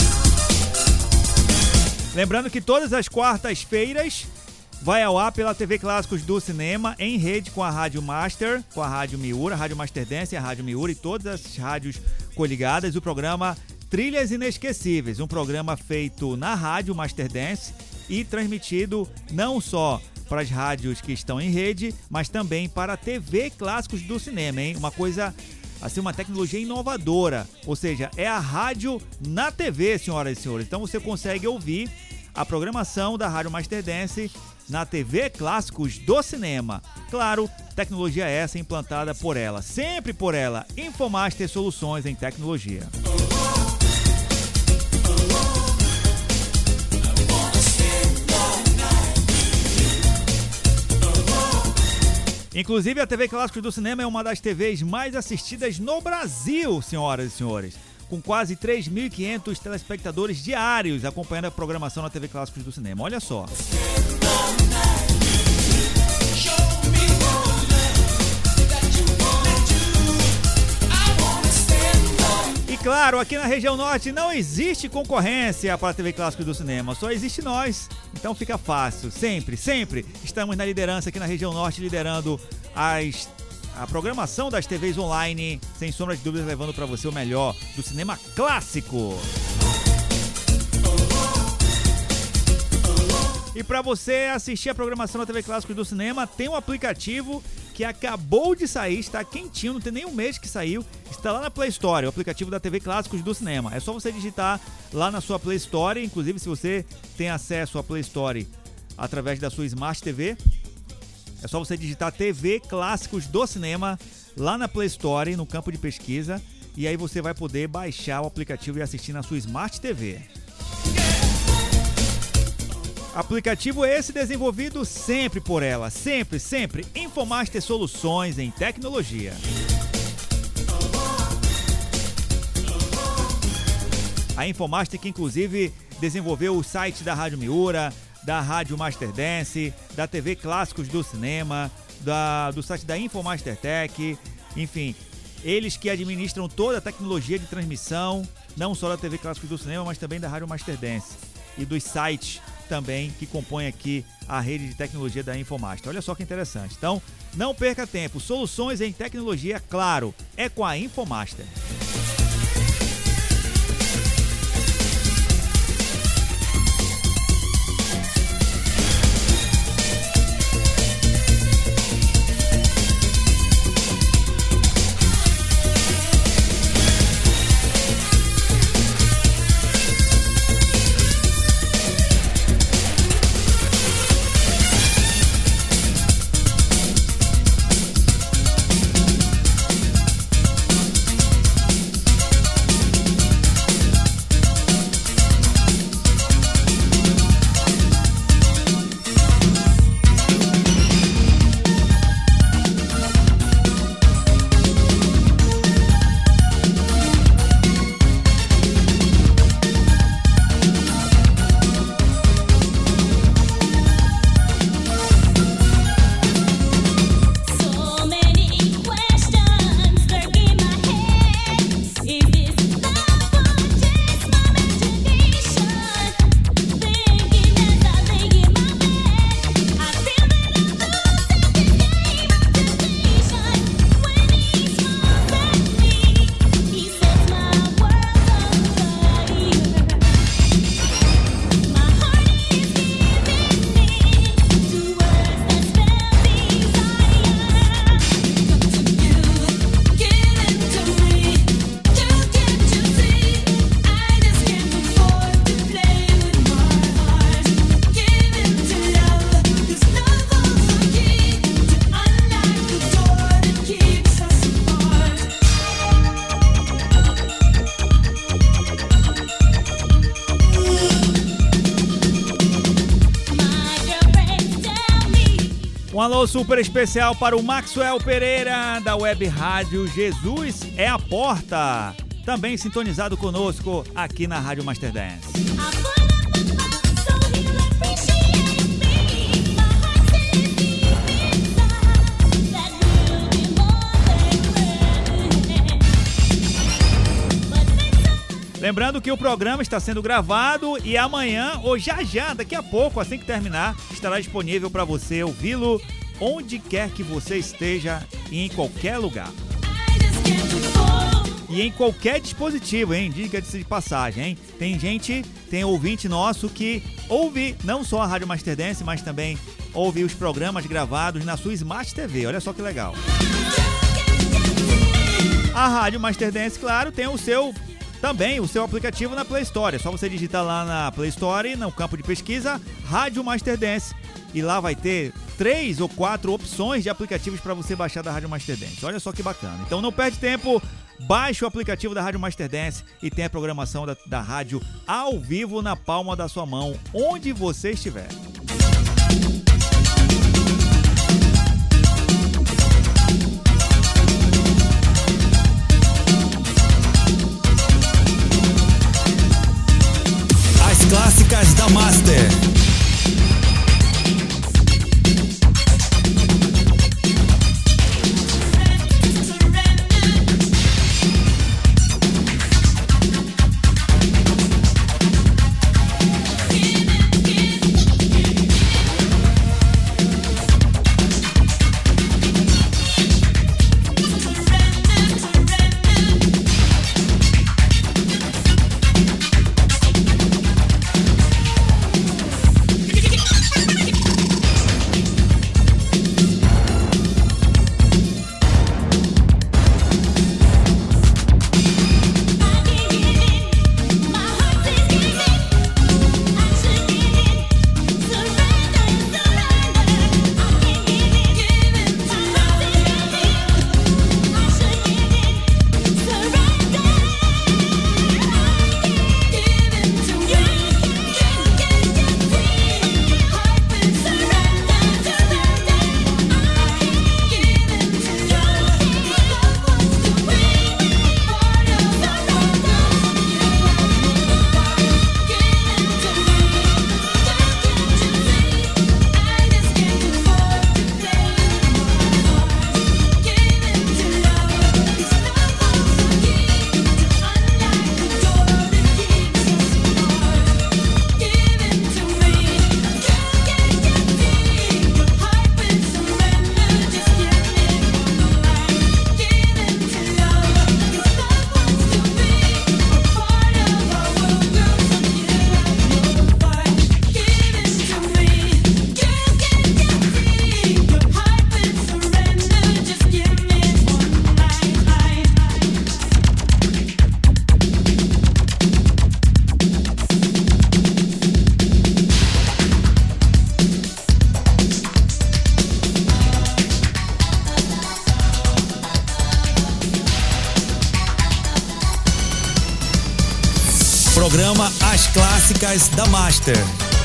Lembrando que todas as quartas-feiras vai ao ar pela T V Clássicos do Cinema, em rede com a Rádio Master, com a Rádio Miura, a Rádio Master Dance, a Rádio Miura e todas as rádios coligadas, o programa Trilhas Inesquecíveis, um programa feito na Rádio Master Dance e transmitido não só para as rádios que estão em rede, mas também para a T V Clássicos do Cinema, hein? Uma coisa, assim, uma tecnologia inovadora, ou seja, é a rádio na T V, senhoras e senhores. Então você consegue ouvir a programação da Rádio Master Dance na T V Clássicos do Cinema. Claro, tecnologia essa implantada por ela, sempre por ela, Infomaster Soluções em Tecnologia. Inclusive, a T V Clássicos do Cinema é uma das T Vs mais assistidas no Brasil, senhoras e senhores, com quase três mil e quinhentos telespectadores diários acompanhando a programação na T V Clássicos do Cinema. Olha só. E claro, aqui na região norte não existe concorrência para a T V Clássicos do Cinema, só existe nós. Então fica fácil, sempre, sempre estamos na liderança aqui na região norte, liderando as, a programação das T Vs online, sem sombra de dúvidas, levando para você o melhor do cinema clássico. E para você assistir a programação da T V Clássicos do Cinema, tem um aplicativo que acabou de sair, está quentinho, não tem nem um mês que saiu, está lá na Play Store, o aplicativo da T V Clássicos do Cinema. É só você digitar lá na sua Play Store, inclusive se você tem acesso à Play Store através da sua Smart T V, é só você digitar T V Clássicos do Cinema lá na Play Store, no campo de pesquisa, e aí você vai poder baixar o aplicativo e assistir na sua Smart T V. Aplicativo esse desenvolvido sempre por ela, sempre, sempre, Infomaster Soluções em Tecnologia. A Infomaster que inclusive desenvolveu o site da Rádio Miura, da Rádio Master Dance, da T V Clássicos do Cinema, da, do site da Infomaster Tech, enfim, eles que administram toda a tecnologia de transmissão, não só da T V Clássicos do Cinema, mas também da Rádio Master Dance e dos sites também que compõem aqui a rede de tecnologia da Infomaster. Olha só que interessante. Então, não perca tempo. Soluções em tecnologia, claro, é com a Infomaster. alô super especial para o Maxwell Pereira, da Web Rádio Jesus é a Porta. Também sintonizado conosco aqui na Rádio Master Dance. Lembrando que o programa está sendo gravado e amanhã, ou já já, daqui a pouco, assim que terminar, estará disponível para você ouvi-lo onde quer que você esteja e em qualquer lugar. E em qualquer dispositivo, hein? Diga-se de passagem, hein? Tem gente, tem ouvinte nosso que ouve não só a Rádio Master Dance, mas também ouve os programas gravados na sua Smart T V. Olha só que legal. A Rádio Master Dance, claro, tem o seu... Também o seu aplicativo na Play Store. É só você digitar lá na Play Store, no campo de pesquisa, Rádio Master Dance. E lá vai ter três ou quatro opções de aplicativos para você baixar da Rádio Master Dance. Olha só que bacana. Então não perde tempo, baixe o aplicativo da Rádio Master Dance e tenha a programação da, da rádio ao vivo na palma da sua mão, onde você estiver. Clássicas da Master. Programa As Clássicas da Master.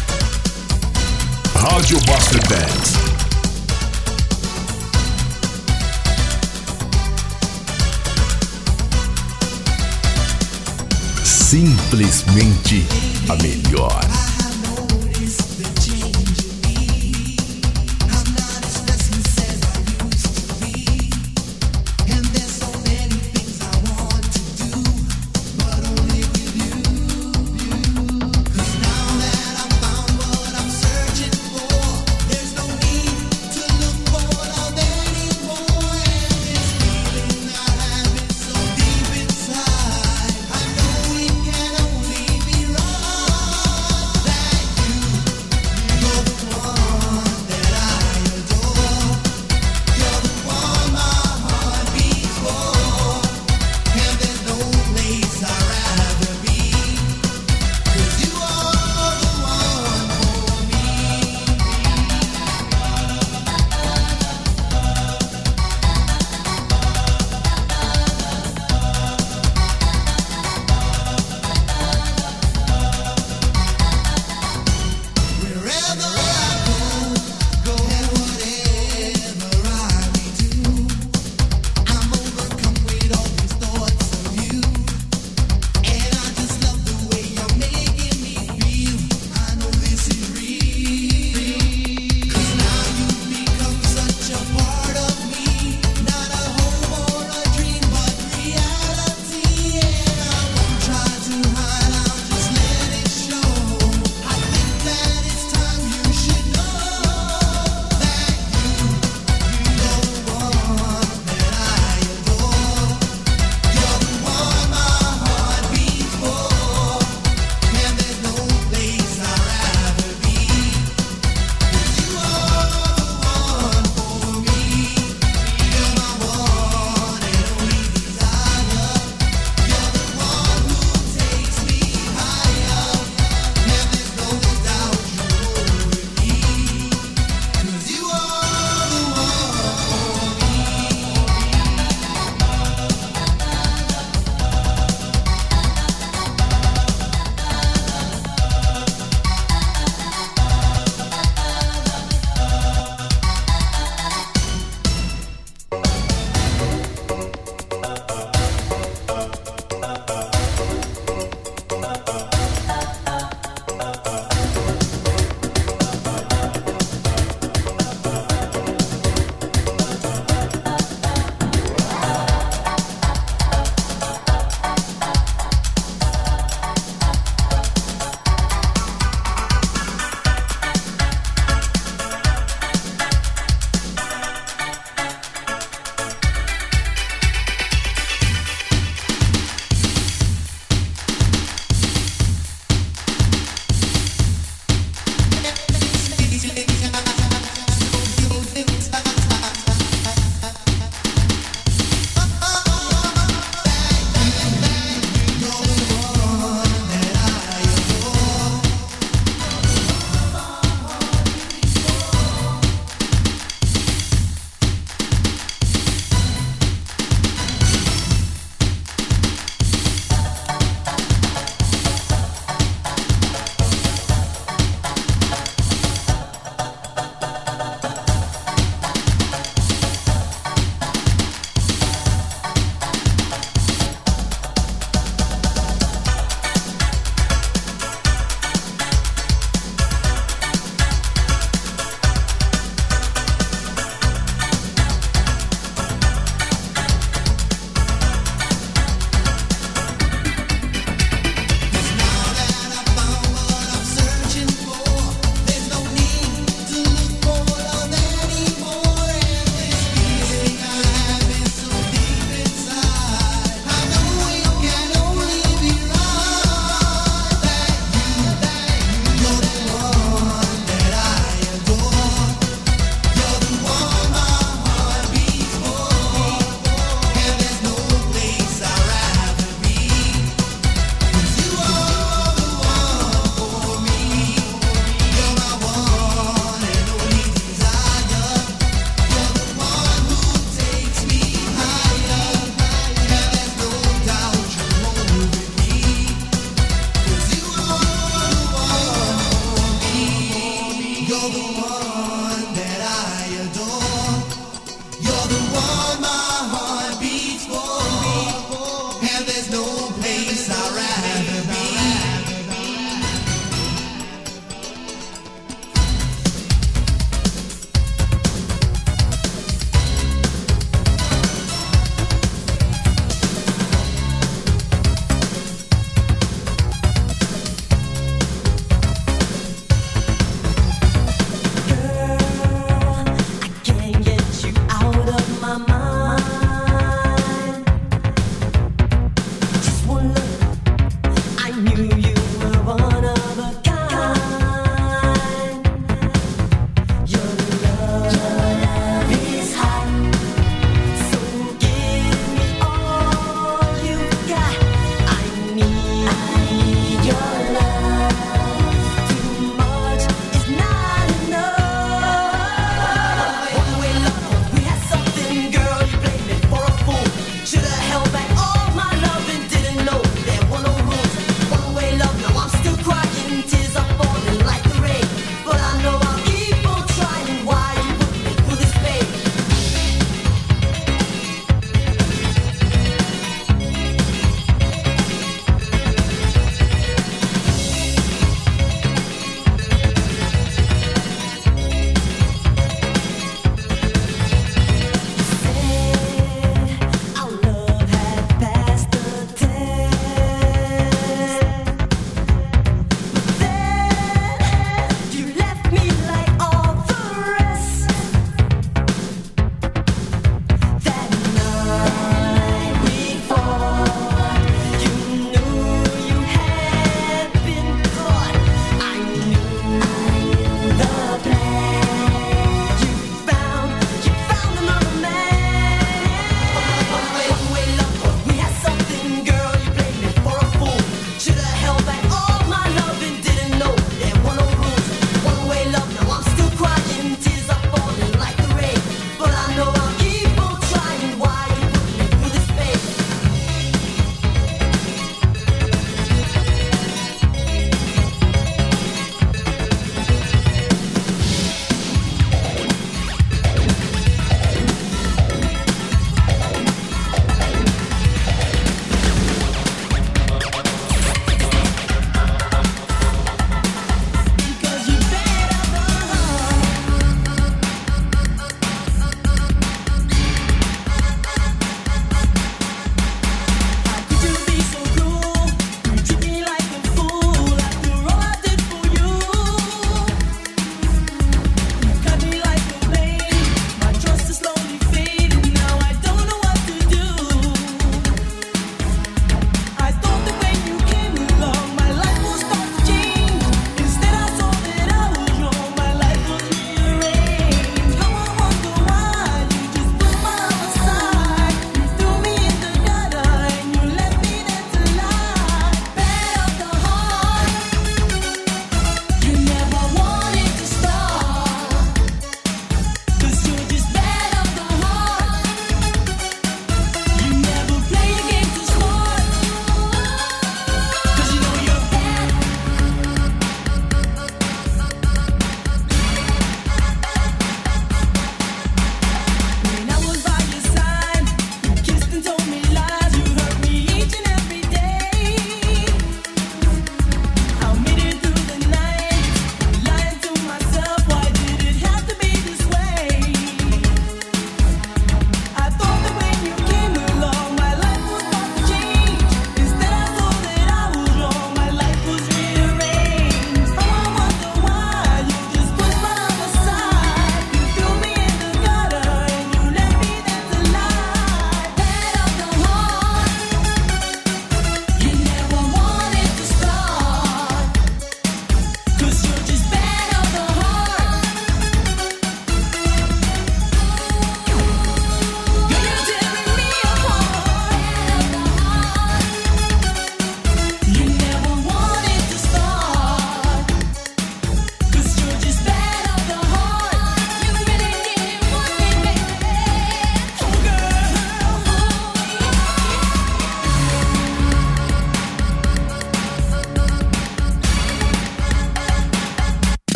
Rádio Master Dance. Simplesmente a melhor. That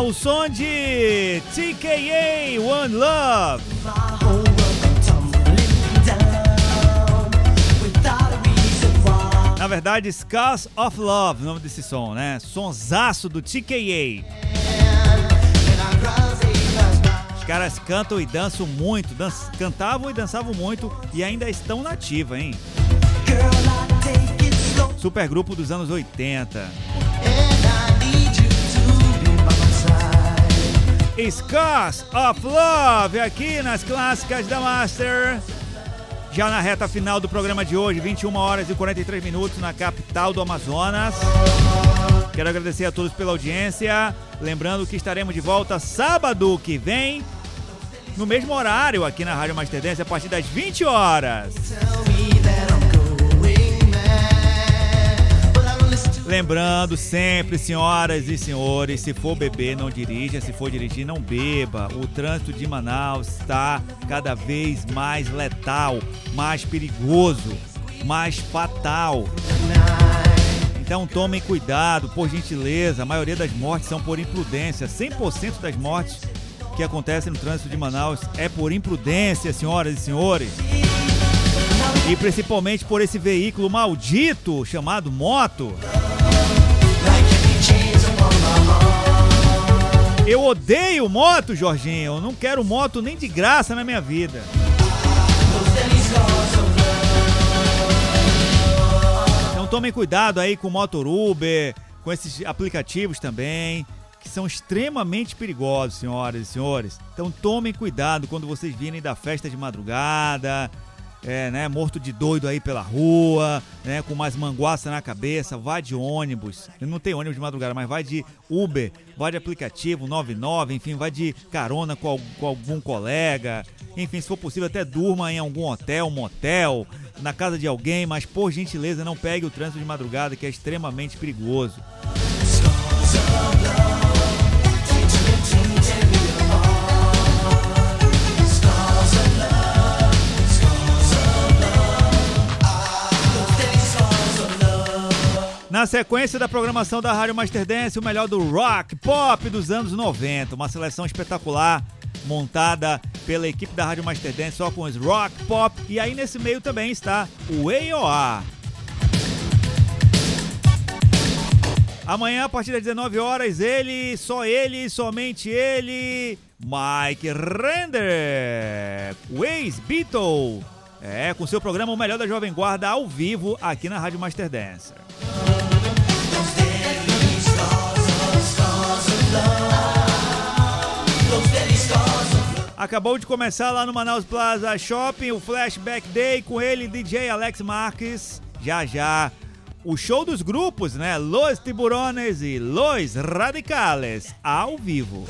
o som de T K A One Love. Na verdade, Scars of Love, o nome desse som, né? Sonsaço do T K A. Os caras cantam e dançam muito, dan- cantavam e dançavam muito e ainda estão na ativa, hein? Super grupo dos anos oitenta. Scars of Love aqui nas clássicas da Master. Já na reta final do programa de hoje, vinte e uma horas e quarenta e três minutos na capital do Amazonas. Quero agradecer a todos pela audiência. Lembrando que estaremos de volta sábado que vem, no mesmo horário aqui na Rádio Master Dance, a partir das vinte horas. Lembrando sempre, senhoras e senhores, se for beber, não dirija, se for dirigir, não beba. O trânsito de Manaus está cada vez mais letal, mais perigoso, mais fatal. Então tomem cuidado, por gentileza. A maioria das mortes são por imprudência. cem por cento das mortes que acontecem no trânsito de Manaus é por imprudência, senhoras e senhores. E principalmente por esse veículo maldito chamado moto. Eu odeio moto, Jorginho. Eu não quero moto nem de graça na minha vida. Então tomem cuidado aí com o Motor Uber, com esses aplicativos também, que são extremamente perigosos, senhoras e senhores. Então tomem cuidado quando vocês virem da festa de madrugada, é, né, morto de doido aí pela rua, né, com mais manguaça na cabeça. Vai de ônibus, não tem ônibus de madrugada, mas vai de Uber, vai de aplicativo noventa e nove, enfim, vai de carona com, com algum colega, enfim, se for possível até durma em algum hotel, motel, na casa de alguém, mas por gentileza não pegue o trânsito de madrugada, que é extremamente perigoso. Na sequência da programação da Rádio Master Dance, o melhor do rock, pop dos anos noventa. Uma seleção espetacular, montada pela equipe da Rádio Master Dance, só com os rock, pop. E aí nesse meio também está o A O A. Amanhã, a partir das dezenove horas, ele, só ele, somente ele, Mike Render, o ex-Beatle. É, com seu programa O Melhor da Jovem Guarda ao vivo aqui na Rádio Master Dance. Acabou de começar lá no Manaus Plaza Shopping o Flashback Day com ele, D J Alex Marques. Já já o show dos grupos, né? Los Tiburones e Los Radicales ao vivo.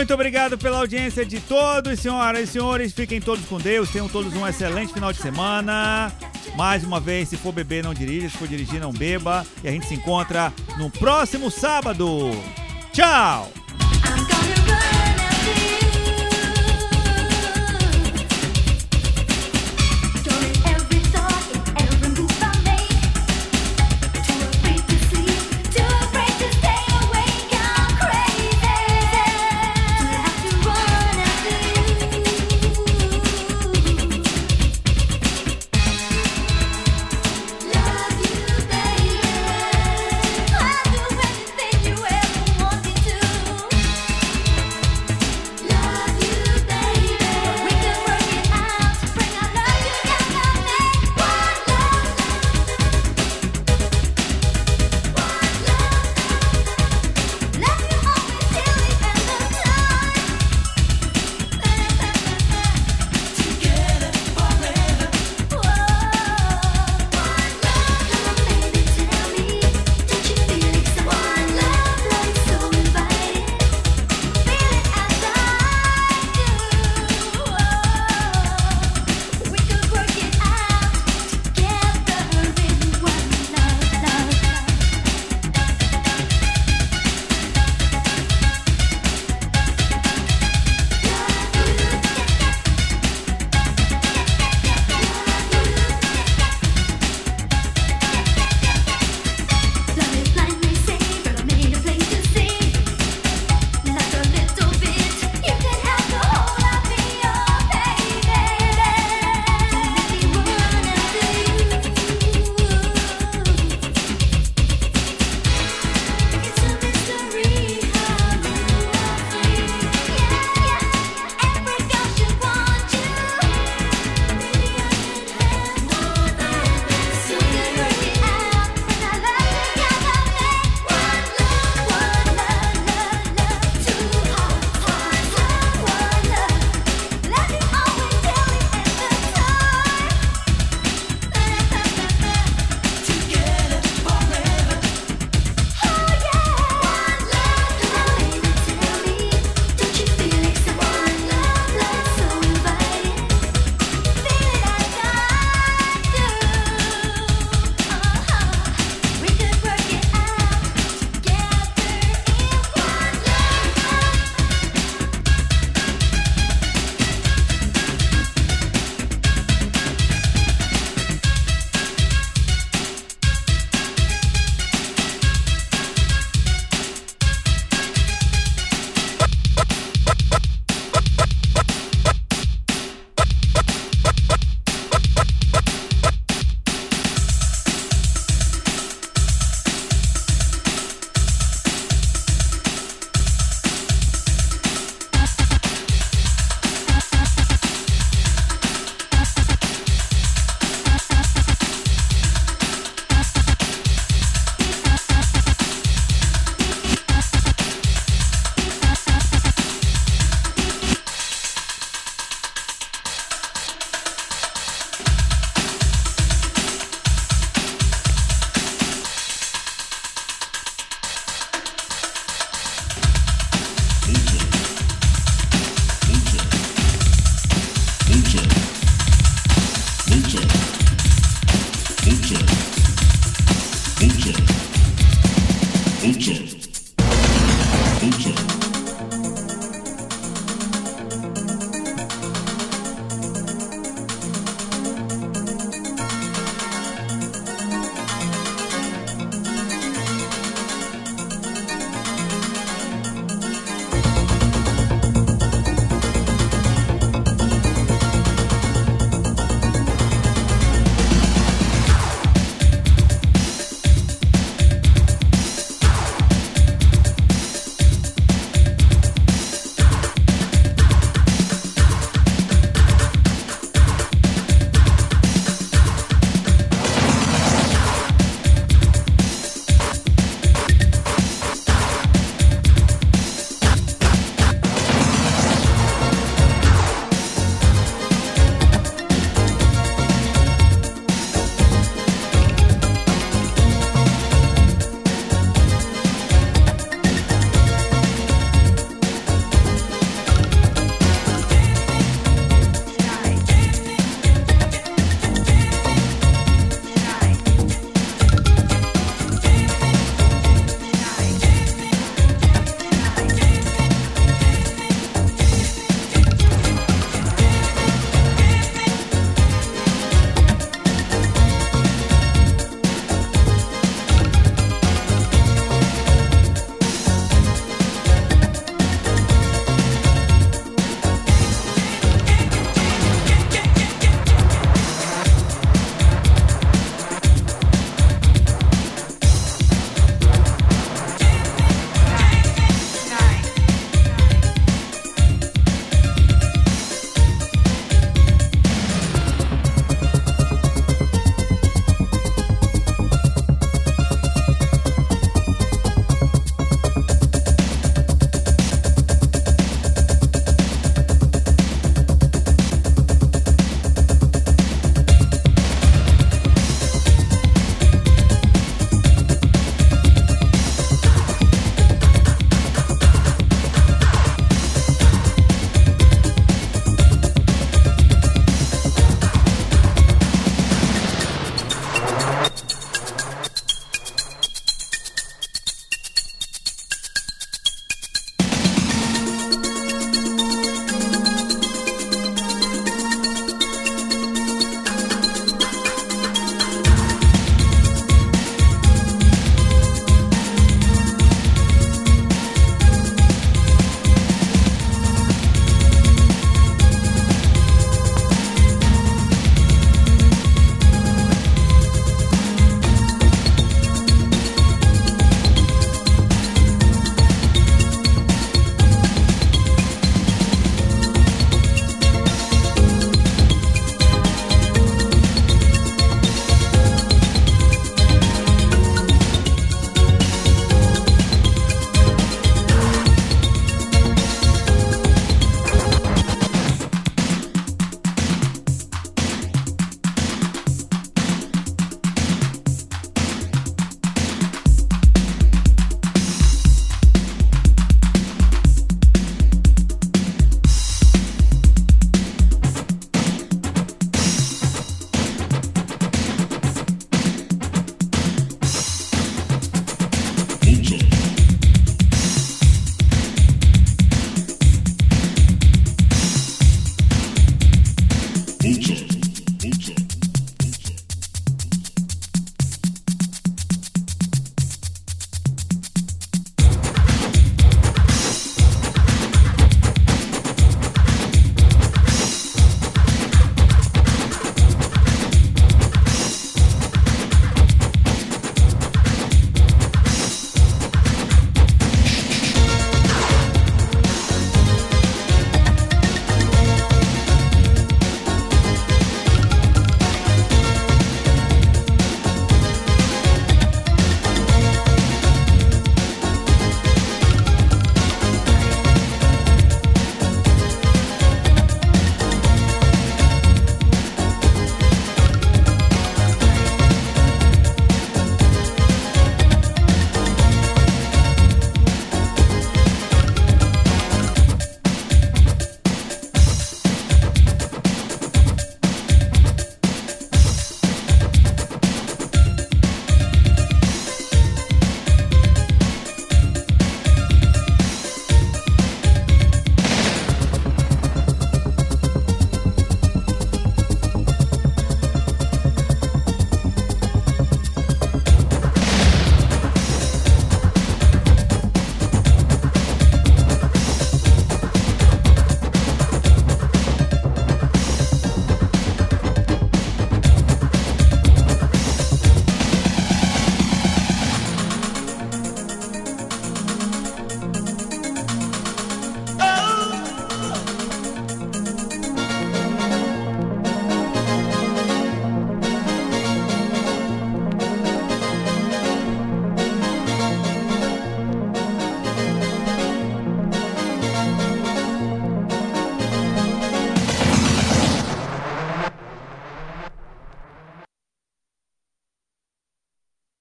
Muito obrigado pela audiência de todos, senhoras e senhores. Fiquem todos com Deus. Tenham todos um excelente final de semana. Mais uma vez, se for beber, não dirija. Se for dirigir, não beba. E a gente se encontra no próximo sábado. Tchau! Future.